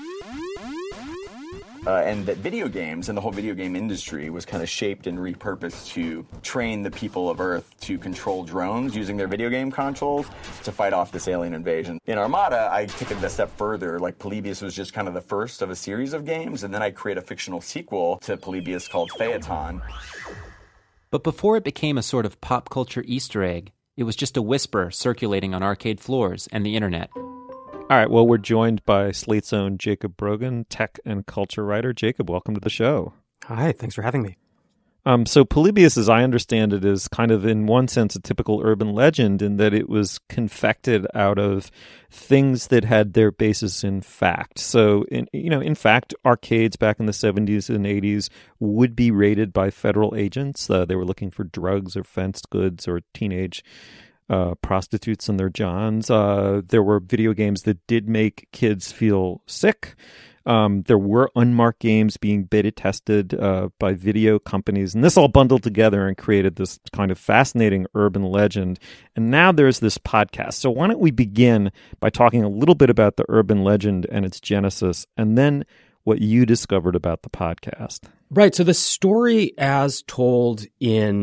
Uh, and that video games and the whole video game industry was kind of shaped and repurposed to train the people of Earth to control drones using their video game consoles to fight off this alien invasion. In Armada, I took it a step further. Like, Polybius was just kind of the first of a series of games, and then I create a fictional sequel to Polybius called Phaeton. But before it became a sort of pop culture Easter egg, it was just a whisper circulating on arcade floors and the internet. All right, well, we're joined by Slate's own Jacob Brogan, tech and culture writer. Jacob, welcome to the show. Hi, thanks for having me. Um, so Polybius, as I understand it, is kind of, in one sense, a typical urban legend in that it was confected out of things that had their basis in fact. So, in, you know, in fact, arcades back in the seventies and eighties would be raided by federal agents. Uh, they were looking for drugs or fenced goods or teenage Uh, prostitutes and their johns. Uh, there were video games that did make kids feel sick. Um, there were unmarked games being beta tested uh, by video companies, and this all bundled together and created this kind of fascinating urban legend. And now there's this podcast. So why don't we begin by talking a little bit about the urban legend and its genesis, and then what you discovered about the podcast. Right. So the story as told in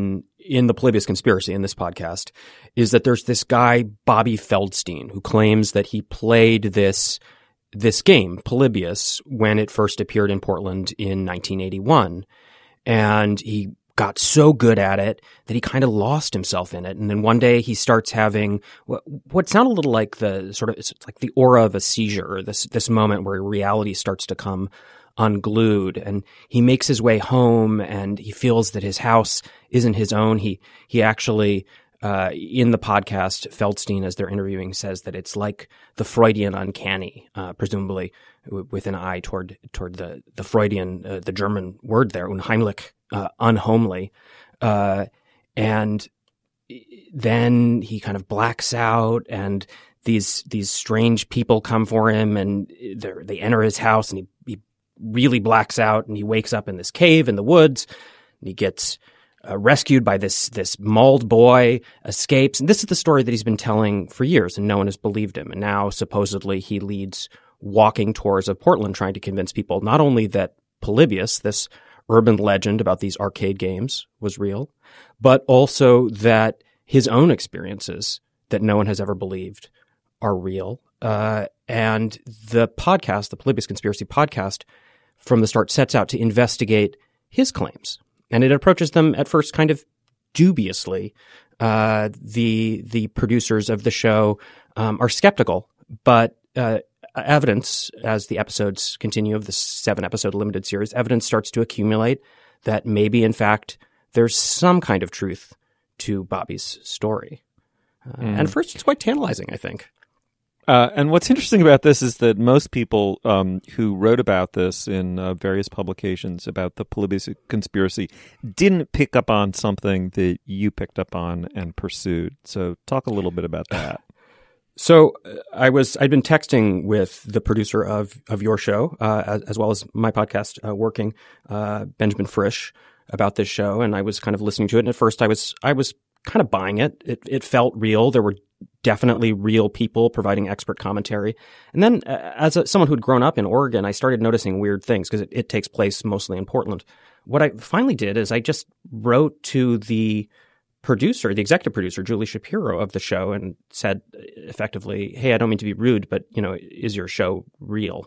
in the Polybius Conspiracy, in this podcast, is that there's this guy, Bobby Feldstein, who claims that he played this this game, Polybius, when it first appeared in Portland in nineteen eighty-one. And he got so good at it that he kind of lost himself in it. And then one day he starts having what, what sound a little like the sort of, it's like the aura of a seizure, or this, this moment where reality starts to come unglued, and he makes his way home and he feels that his house isn't his own. He, he actually, uh, in the podcast, Feldstein, as they're interviewing, says that it's like the Freudian uncanny, uh, presumably w- with an eye toward, toward the, the Freudian, uh, the German word there, unheimlich, uh, unhomely. Uh, and then he kind of blacks out, and these, these strange people come for him, and they enter his house, and he, he really blacks out, and he wakes up in this cave in the woods, and he gets uh, rescued by this this mauled boy, escapes. And this is the story that he's been telling for years, and no one has believed him. And now supposedly he leads walking tours of Portland, trying to convince people not only that Polybius, this urban legend about these arcade games, was real, but also that his own experiences that no one has ever believed are real. Uh, and the podcast, the Polybius Conspiracy podcast, from the start sets out to investigate his claims. And it approaches them at first kind of dubiously. Uh, the the producers of the show um, are skeptical, but uh, evidence, as the episodes continue of this seven-episode limited series, evidence starts to accumulate that maybe, in fact, there's some kind of truth to Bobby's story. Uh, mm. And at first, it's quite tantalizing, I think. Uh, and what's interesting about this is that most people um, who wrote about this in uh, various publications about the Polybius Conspiracy didn't pick up on something that you picked up on and pursued. So talk a little bit about that. So uh, I was I'd been texting with the producer of of your show uh, as, as well as my podcast, uh, Working, uh, Benjamin Frisch, about this show, and I was kind of listening to it. And at first, I was I was kind of buying it. It it felt real. There were definitely real people providing expert commentary. And then uh, as a, someone who'd grown up in Oregon, I started noticing weird things because it, it takes place mostly in Portland. What I finally did is I just wrote to the producer, the executive producer, Julie Shapiro of the show, and said effectively, hey, I don't mean to be rude, but, you know, is your show real?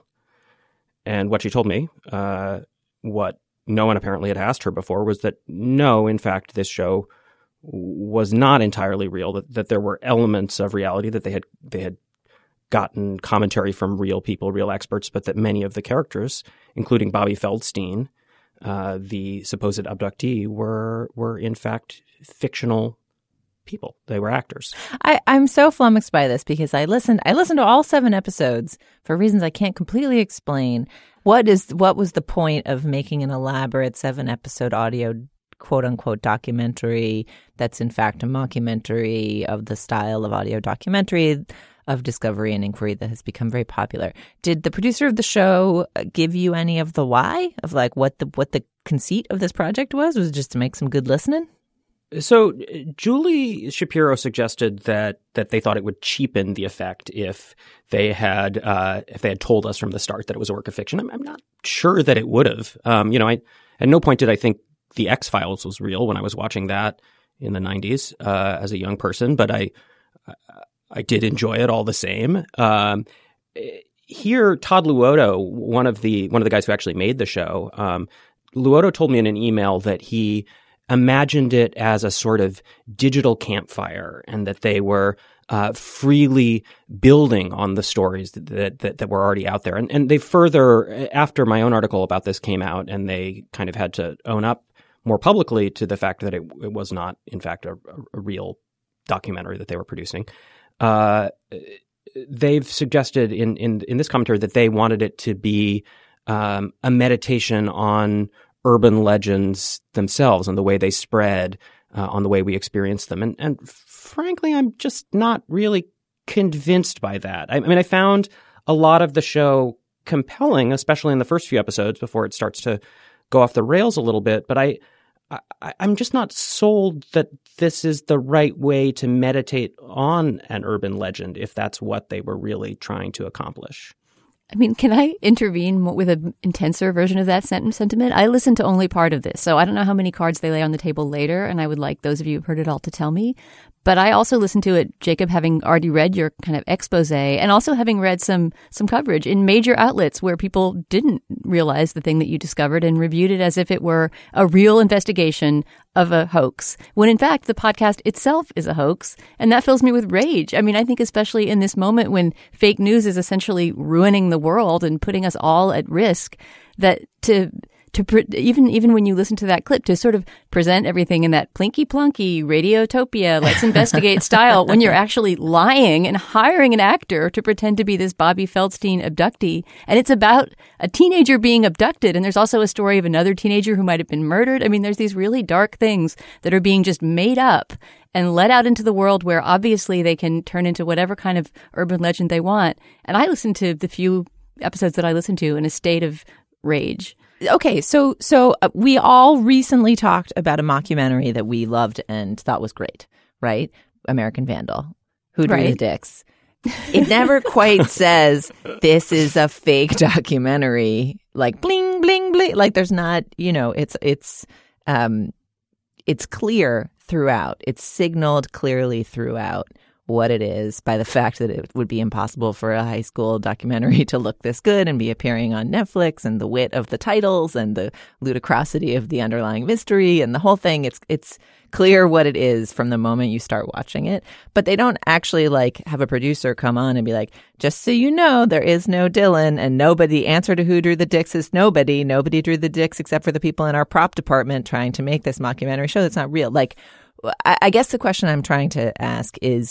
And what she told me, uh, what no one apparently had asked her before, was that no, in fact, this show was not entirely real, that, that there were elements of reality, that they had they had gotten commentary from real people, real experts, but that many of the characters, including Bobby Feldstein, uh, the supposed abductee, were were in fact fictional people. They were actors. I, I'm so flummoxed by this because I listened I listened to all seven episodes for reasons I can't completely explain. What is what was the point of making an elaborate seven episode audio quote unquote documentary that's in fact a mockumentary of the style of audio documentary of discovery and inquiry that has become very popular? Did the producer of the show give you any of the why of like what the what the conceit of this project was? Was it just to make some good listening? So Julie Shapiro suggested that that they thought it would cheapen the effect if they had uh, if they had told us from the start that it was a work of fiction. I'm, I'm not sure that it would have. Um, you know, I at no point did I think The X-Files was real when I was watching that in the nineties uh, as a young person, but I I did enjoy it all the same. Um, here, Todd Luoto, one of the one of the guys who actually made the show, um, Luoto told me in an email that he imagined it as a sort of digital campfire, and that they were uh, freely building on the stories that, that that were already out there. And and they further, after my own article about this came out, and they kind of had to own up more publicly to the fact that it, it was not, in fact, a, a real documentary that they were producing. Uh, they've suggested in, in in this commentary that they wanted it to be um, a meditation on urban legends themselves, on the way they spread, uh, on the way we experience them. And, and frankly, I'm just not really convinced by that. I, I mean, I found a lot of the show compelling, especially in the first few episodes before it starts to go off the rails a little bit. But I, I, I'm just not sold that this is the right way to meditate on an urban legend if that's what they were really trying to accomplish. I mean, can I intervene with an intenser version of that sentiment? I listened to only part of this, so I don't know how many cards they lay on the table later, and I would like those of you who've heard it all to tell me. But I also listened to it, Jacob, having already read your kind of expose, and also having read some some coverage in major outlets where people didn't realize the thing that you discovered and reviewed it as if it were a real investigation of a hoax, when in fact the podcast itself is a hoax. And that fills me with rage. I mean, I think especially in this moment when fake news is essentially ruining the world and putting us all at risk, that to... To pre- even even when you listen to that clip, to sort of present everything in that plinky plonky Radiotopia, let's investigate style, when you're actually lying and hiring an actor to pretend to be this Bobby Feldstein abductee. And it's about a teenager being abducted. And there's also a story of another teenager who might have been murdered. I mean, there's these really dark things that are being just made up and let out into the world where obviously they can turn into whatever kind of urban legend they want. And I listened to the few episodes that I listened to in a state of rage. Okay, so so uh, we all recently talked about a mockumentary that we loved and thought was great, right? American Vandal. Who drew Right. the dicks? It never quite says this is a fake documentary, like bling bling bling. Like there's not, you know, it's it's um it's clear throughout. It's signaled clearly throughout what it is by the fact that it would be impossible for a high school documentary to look this good and be appearing on Netflix, and the wit of the titles and the ludicrosity of the underlying mystery and the whole thing. It's it's clear what it is from the moment you start watching it. But they don't actually like have a producer come on and be like, just so you know, there is no Dylan, and nobody, the answer to who drew the dicks is nobody. Nobody drew the dicks except for the people in our prop department trying to make this mockumentary show that's not real. Like, I, I guess the question I'm trying to ask is,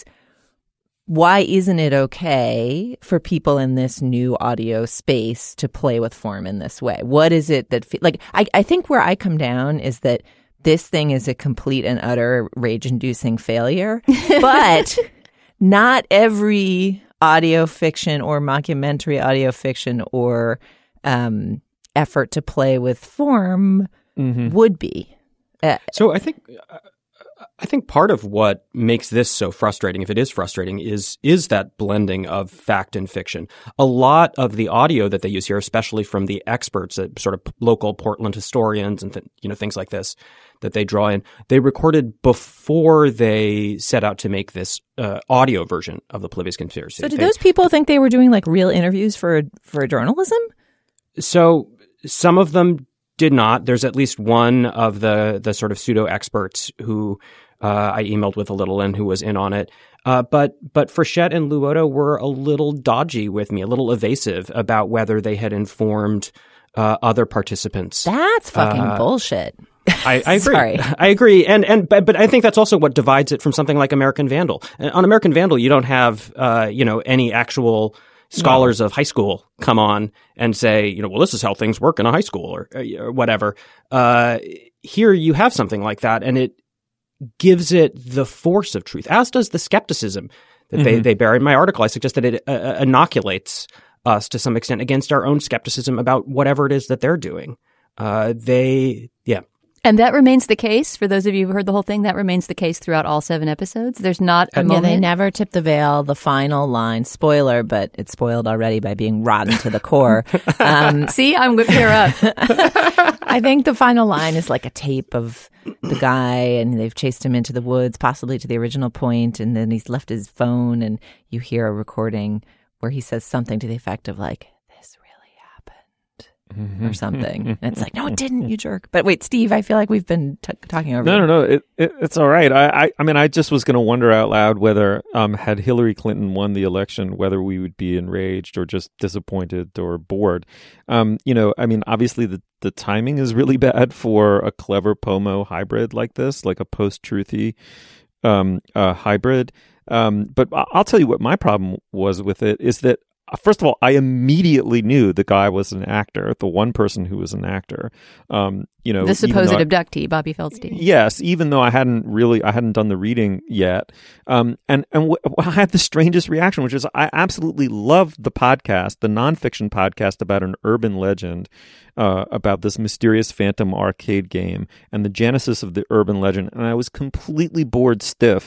why isn't it okay for people in this new audio space to play with form in this way? What is it that, fe- like, I, I think where I come down is that this thing is a complete and utter rage-inducing failure, but not every audio fiction or mockumentary audio fiction or um, effort to play with form Mm-hmm. would be. Uh, So I think I think part of what makes this so frustrating, if it is frustrating, is is that blending of fact and fiction. A lot of the audio that they use here, especially from the experts, uh, sort of local Portland historians and th- you know things like this, that they draw in, they recorded before they set out to make this uh, audio version of the Polybius Conspiracy. so did They- those people think they were doing like real interviews for for journalism? So some of them did not. There's at least one of the the sort of pseudo experts who uh, I emailed with a little and who was in on it. Uh, but but Frechette and Luoto were a little dodgy with me, a little evasive about whether they had informed uh, other participants. That's fucking Uh, bullshit. I, I agree. Sorry. I agree. And and but, but I think that's also what divides it from something like American Vandal. And on American Vandal, you don't have uh, you know any actual scholars of high school come on and say, you know, well, this is how things work in a high school or, or whatever. Uh, here you have something like that, and it gives it the force of truth, as does the skepticism that they, Mhm. they bear. In my article, I suggest that it uh, inoculates us to some extent against our own skepticism about whatever it is that they're doing. Uh, they, yeah. And that remains the case. For those of you who heard the whole thing, that remains the case throughout all seven episodes. There's not a Yeah, moment. they never tip the veil. The final line, spoiler, but it's spoiled already by being rotten to the core. Um, See, I'm with her up. I think the final line is like a tape of the guy, and they've chased him into the woods, possibly to the original point, and then he's left his phone, and you hear a recording where he says something to the effect of like, or something. And it's like, no, it didn't, you jerk. But wait, Steve, I feel like we've been t- talking over No, you. no, no. It, it, it's all right. I, I, I mean, I just was going to wonder out loud whether, um, had Hillary Clinton won the election, whether we would be enraged or just disappointed or bored. Um, you know, I mean, obviously the, the timing is really bad for a clever Pomo hybrid like this, like a post-truthy um, uh, hybrid. Um, but I- I'll tell you what my problem was with it is that, first of all, I immediately knew the guy was an actor, the one person who was an actor. Um, you know, The supposed even though I- abductee, Bobby Feldstein. Yes, even though I hadn't really, I hadn't done the reading yet. Um, and and w- I had the strangest reaction, which is I absolutely loved the podcast, the nonfiction podcast about an urban legend, uh, about this mysterious phantom arcade game and the genesis of the urban legend. And I was completely bored stiff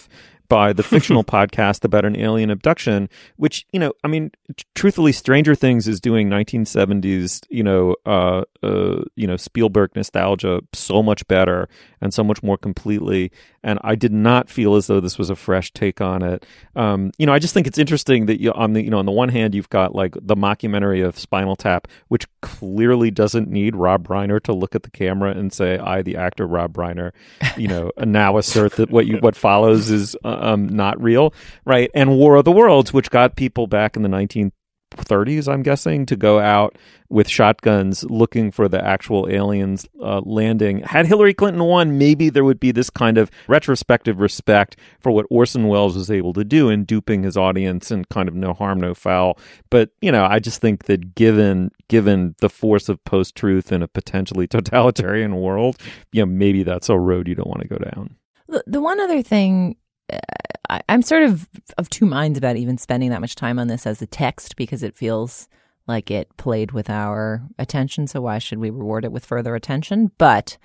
by the fictional podcast about an alien abduction, which, you know, I mean, t- truthfully, Stranger Things is doing nineteen seventies, you know, uh, uh, you know, Spielberg nostalgia so much better and so much more completely. And I did not feel as though this was a fresh take on it. Um, you know, I just think it's interesting that you on the, you know, on the one hand, you've got like the mockumentary of Spinal Tap, which clearly doesn't need Rob Reiner to look at the camera and say, I, the actor Rob Reiner, you know, now assert that what you what follows is um, not real, right? And War of the Worlds, which got people back in the nineteen thirties, I'm guessing, to go out with shotguns looking for the actual aliens uh, landing. Had Hillary Clinton won, maybe there would be this kind of retrospective respect for what Orson Welles was able to do in duping his audience and kind of no harm, no foul. But, you know, I just think that given given the force of post-truth in a potentially totalitarian world, you know, maybe that's a road you don't want to go down. The, the one other thing, uh, I, I'm sort of of two minds about even spending that much time on this as a text, because it feels like it played with our attention. So why should we reward it with further attention? But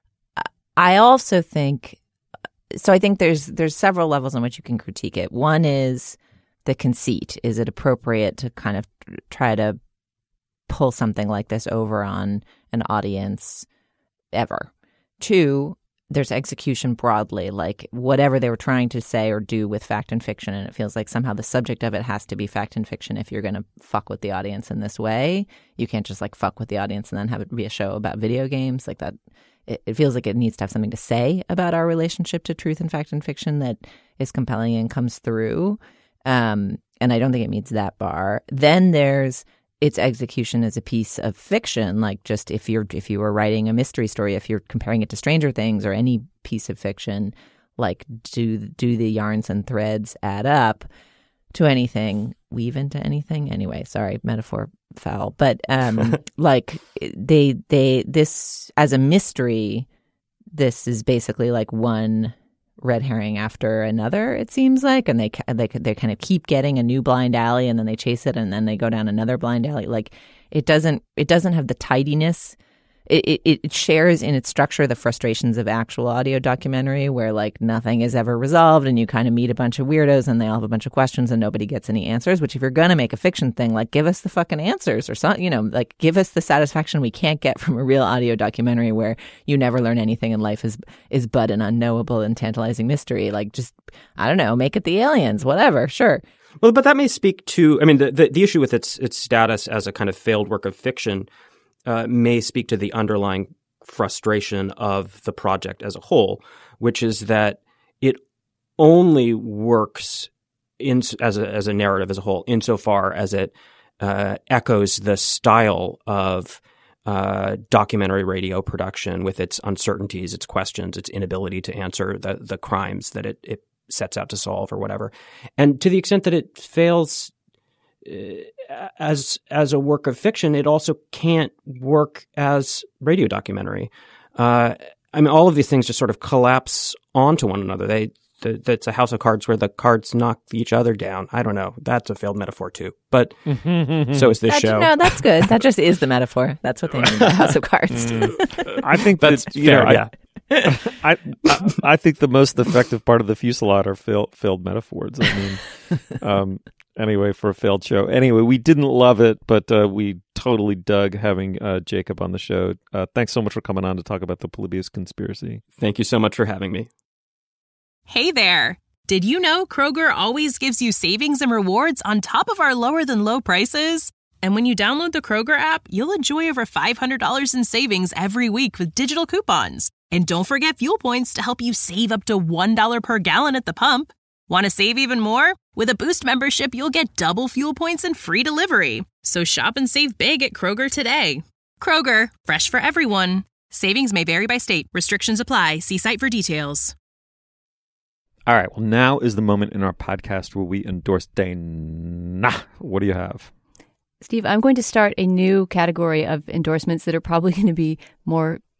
I also think, so I think there's there's several levels on which you can critique it. One is the conceit. Is it appropriate to kind of try to pull something like this over on an audience ever? Two, there's execution broadly, like whatever they were trying to say or do with fact and fiction. And it feels like somehow the subject of it has to be fact and fiction if you're going to fuck with the audience in this way. You can't just like fuck with the audience and then have it be a show about video games like that. It, it feels like it needs to have something to say about our relationship to truth and fact and fiction that is compelling and comes through. Um, and I don't think it meets that bar. Then there's its execution as a piece of fiction, like just if you're if you were writing a mystery story, if you're comparing it to Stranger Things or any piece of fiction, like do do the yarns and threads add up to anything, weave into anything? Anyway, sorry, metaphor foul, but um, like they they this as a mystery, this is basically like one red herring after another, it seems like, and they they they kind of keep getting a new blind alley, and then they chase it, and then they go down another blind alley. Like it doesn't it doesn't have the tidiness. It, it it shares in its structure the frustrations of actual audio documentary, where like nothing is ever resolved, and you kind of meet a bunch of weirdos, and they all have a bunch of questions, and nobody gets any answers. Which, if you're gonna make a fiction thing, like give us the fucking answers, or something, you know, like give us the satisfaction we can't get from a real audio documentary, where you never learn anything, and life is is but an unknowable and tantalizing mystery. Like just I don't know, make it the aliens, whatever, sure. Well, but that may speak to, I mean, the the, the issue with its its status as a kind of failed work of fiction. Uh, may speak to the underlying frustration of the project as a whole, which is that it only works in as a as a narrative as a whole insofar as it uh, echoes the style of uh, documentary radio production with its uncertainties, its questions, its inability to answer the the crimes that it, it sets out to solve or whatever. And to the extent that it fails as as a work of fiction, it also can't work as radio documentary. Uh, I mean, all of these things just sort of collapse onto one another. They the, it's a house of cards where the cards knock each other down. I don't know. That's a failed metaphor too. But so is this that, show. No, that's good. That just is the metaphor. That's what they mean by house of cards. Mm. I think that's that, you fair, know, yeah. I, I, I I think the most effective part of the fusillade are fail, failed metaphors. I mean, um, anyway, for a failed show. Anyway, we didn't love it, but uh, we totally dug having uh, Jacob on the show. Uh, thanks so much for coming on to talk about the Polybius conspiracy. Thank you so much for having me. Hey there. Did you know Kroger always gives you savings and rewards on top of our lower than low prices? And when you download the Kroger app, you'll enjoy over five hundred dollars in savings every week with digital coupons. And don't forget fuel points to help you save up to one dollar per gallon at the pump. Want to save even more? With a Boost membership, you'll get double fuel points and free delivery. So shop and save big at Kroger today. Kroger, fresh for everyone. Savings may vary by state. Restrictions apply. See site for details. All right. Well, now is the moment in our podcast where we endorse Dana. What do you have? Steve, I'm going to start a new category of endorsements that are probably going to be more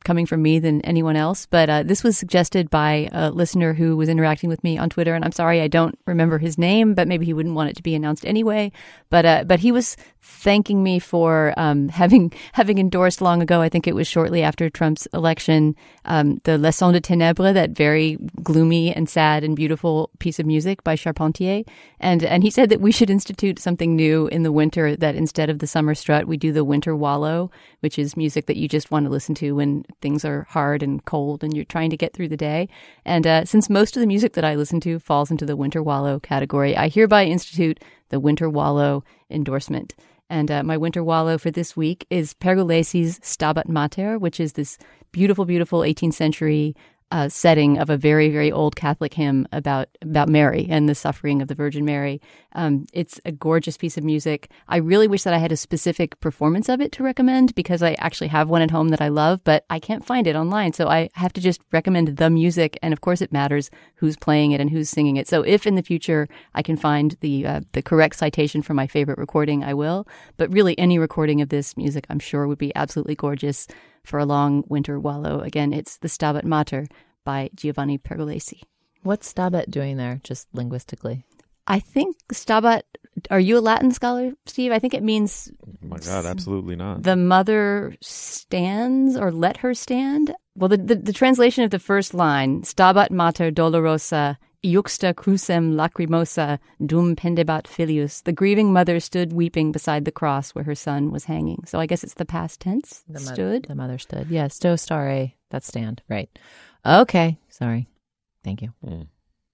coming from me than anyone else. But uh, this was suggested by a listener who was interacting with me on Twitter, and I'm sorry I don't remember his name, but maybe he wouldn't want it to be announced anyway. But uh, but he was thanking me for um, having having endorsed long ago, I think it was shortly after Trump's election, um, the Leçon de Ténèbres, that very gloomy and sad and beautiful piece of music by Charpentier. And and he said that we should institute something new in the winter, that instead of the summer strut, we do the winter wallow, which is music that you just want to listen to when things are hard and cold and you're trying to get through the day. And uh, since most of the music that I listen to falls into the winter wallow category, I hereby institute the winter wallow endorsement. And uh, my winter wallow for this week is Pergolesi's Stabat Mater, which is this beautiful, beautiful eighteenth century uh, setting of a very, very old Catholic hymn about about Mary and the suffering of the Virgin Mary. Um, it's a gorgeous piece of music. I really wish that I had a specific performance of it to recommend, because I actually have one at home that I love, but I can't find it online. So I have to just recommend the music. And of course, it matters who's playing it and who's singing it. So if in the future I can find the uh, the correct citation for my favorite recording, I will. But really, any recording of this music, I'm sure, would be absolutely gorgeous for a long winter wallow. Again, it's the Stabat Mater by Giovanni Pergolesi. What's Stabat doing there, just linguistically? I think Stabat, are you a Latin scholar, Steve? I think it means... Oh my God, absolutely not. The mother stands, or let her stand? Well, the, the, the translation of the first line, Stabat Mater dolorosa, iuxta crucem lacrimosa, dum pendebat filius. The grieving mother stood weeping beside the cross where her son was hanging. So I guess it's the past tense. The mo- stood. The mother stood. Yeah, sto stare, that's stand. Right. Okay, sorry. Thank you. Mm.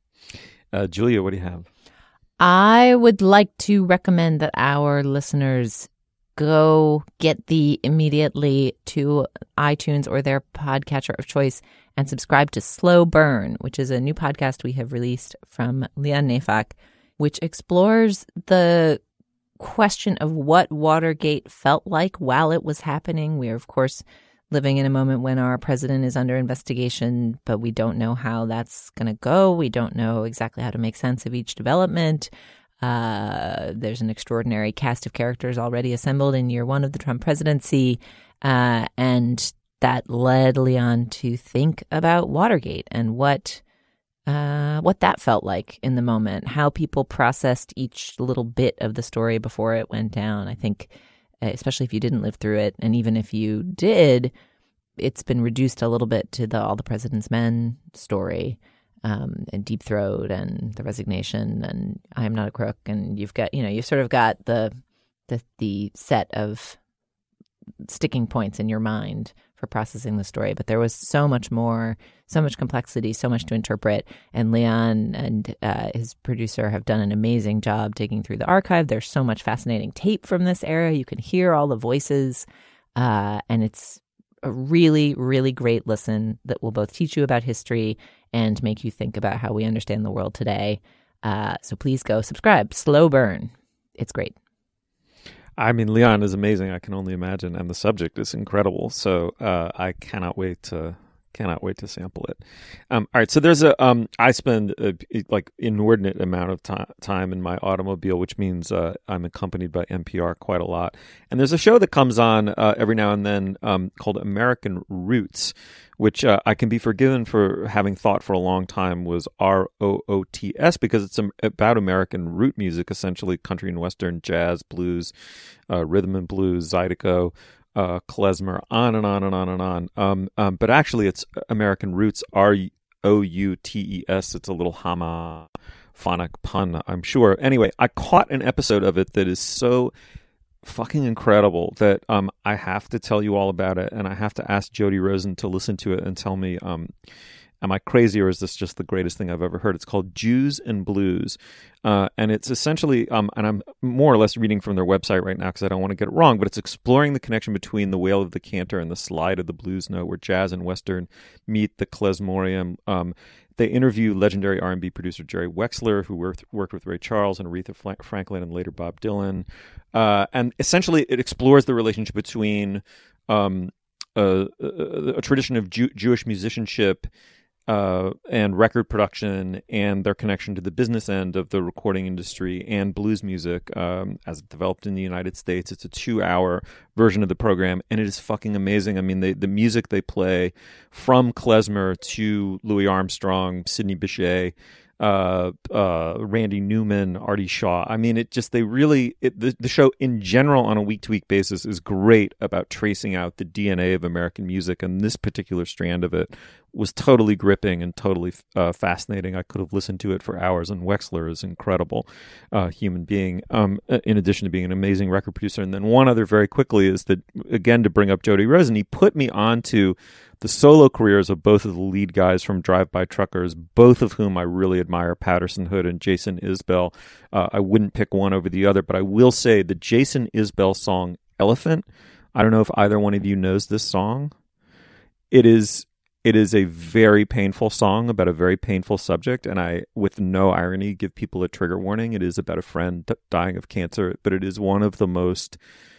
Uh, Julia, what do you have? I would like to recommend that our listeners go get the immediately to iTunes or their podcatcher of choice and subscribe to Slow Burn, which is a new podcast we have released from Lian Neyfakh, which explores the question of what Watergate felt like while it was happening. We are, of course, living in a moment when our president is under investigation, but we don't know how that's going to go. We don't know exactly how to make sense of each development. Uh, there's an extraordinary cast of characters already assembled in year one of the Trump presidency. Uh, and that led Lian to think about Watergate and what uh, what that felt like in the moment, how people processed each little bit of the story before it went down. I think, especially if you didn't live through it, and even if you did, it's been reduced a little bit to the All the President's Men story, um, and Deep Throat and The Resignation and I Am Not a Crook. And you've got, you know, you've sort of got the the, the set of sticking points in your mind for processing the story. But there was so much more, so much complexity, so much to interpret. And Lian and uh, his producer have done an amazing job digging through the archive. There's so much fascinating tape from this era. You can hear all the voices. Uh, and it's a really, really great listen that will both teach you about history and make you think about how we understand the world today. Uh, so please go subscribe. Slow Burn. It's great. I mean, Lian is amazing. I can only imagine, and the subject is incredible. So uh, I cannot wait to cannot wait to sample it. Um, all right, so there's a um, I spend a, like inordinate amount of time time in my automobile, which means uh, I'm accompanied by N P R quite a lot. And there's a show that comes on uh, every now and then um, called American Roots, which uh, I can be forgiven for having thought for a long time was R O O T S, because it's um, about American root music, essentially country and western, jazz, blues, uh, rhythm and blues, zydeco, uh, klezmer, on and on and on and on. Um, um, but actually, it's American Roots, R O U T E S. It's a little homophonic pun, I'm sure. Anyway, I caught an episode of it that is so fucking incredible that um I have to tell you all about it, and I have to ask Jody Rosen to listen to it and tell me um am I crazy or is this just the greatest thing I've ever heard. It's called Jews and Blues, uh and it's essentially um and I'm more or less reading from their website right now because I don't want to get it wrong, but it's exploring the connection between the wail of the cantor and the slide of the blues note, where jazz and western meet the klezmorium. um They interview legendary R and B producer Jerry Wexler, who worked, worked with Ray Charles and Aretha Franklin and later Bob Dylan. Uh, and essentially it explores the relationship between um, a, a, a tradition of Jew, Jewish musicianship uh, and record production and their connection to the business end of the recording industry and blues music um, as it developed in the United States. It's a two-hour version of the program, and it is fucking amazing. I mean, they, the music they play from klezmer to Louis Armstrong, Sidney Bechet, Uh, uh, Randy Newman, Artie Shaw. I mean, it just, they really, it, the, the show in general on a week-to-week basis is great about tracing out the D N A of American music, and this particular strand of it was totally gripping and totally uh, fascinating. I could have listened to it for hours, and Wexler is an incredible uh, human being, um, in addition to being an amazing record producer. And then one other very quickly is that, again, to bring up Jody Rosen, he put me onto the solo careers of both of the lead guys from Drive-By Truckers, both of whom I really admire, Patterson Hood and Jason Isbell. Uh, I wouldn't pick one over the other, but I will say the Jason Isbell song, Elephant, I don't know if either one of you knows this song. It is it is a very painful song about a very painful subject, and I, with no irony, give people a trigger warning. It is about a friend d- dying of cancer, but it is one of the most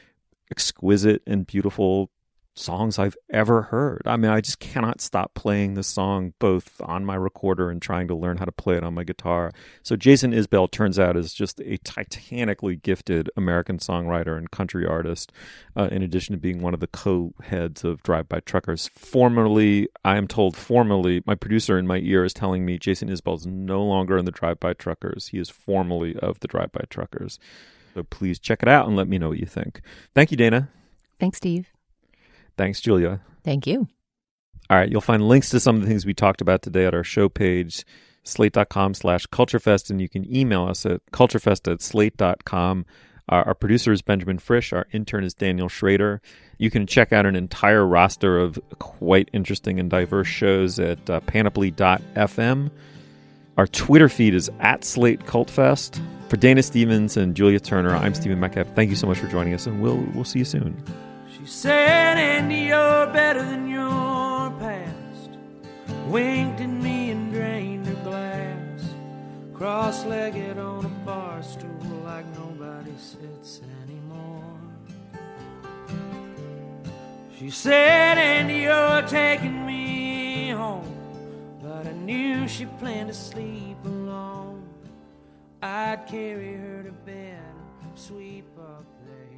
exquisite and beautiful songs I've ever heard. I mean, I just cannot stop playing this song both on my recorder and trying to learn how to play it on my guitar. So Jason Isbell turns out is just a titanically gifted American songwriter and country artist, uh, in addition to being one of the co-heads of Drive-By Truckers. Formerly, I am told formally, my producer in my ear is telling me Jason Isbell is no longer in the Drive-By Truckers. He is formally of the Drive-By Truckers. So please check it out and let me know what you think. Thank you, Dana. Thanks, Steve. Thanks, Julia. Thank you. All right. You'll find links to some of the things we talked about today at our show page, slate.com slash culturefest, and you can email us at culturefest at slate dot com. Our, our producer is Benjamin Frisch. Our intern is Daniel Schrader. You can check out an entire roster of quite interesting and diverse shows at uh, panoply dot f m. Our Twitter feed is at Slate Cult Fest. For Dana Stevens and Julia Turner, I'm Stephen Metcalf. Thank you so much for joining us, and we'll we'll see you soon. She said, Andy, you're better than your past. Winked at me and drained her glass. Cross-legged on a bar stool like nobody sits anymore. She said, Andy, you're taking me home. But I knew she planned to sleep alone. I'd carry her to bed, sweep up there.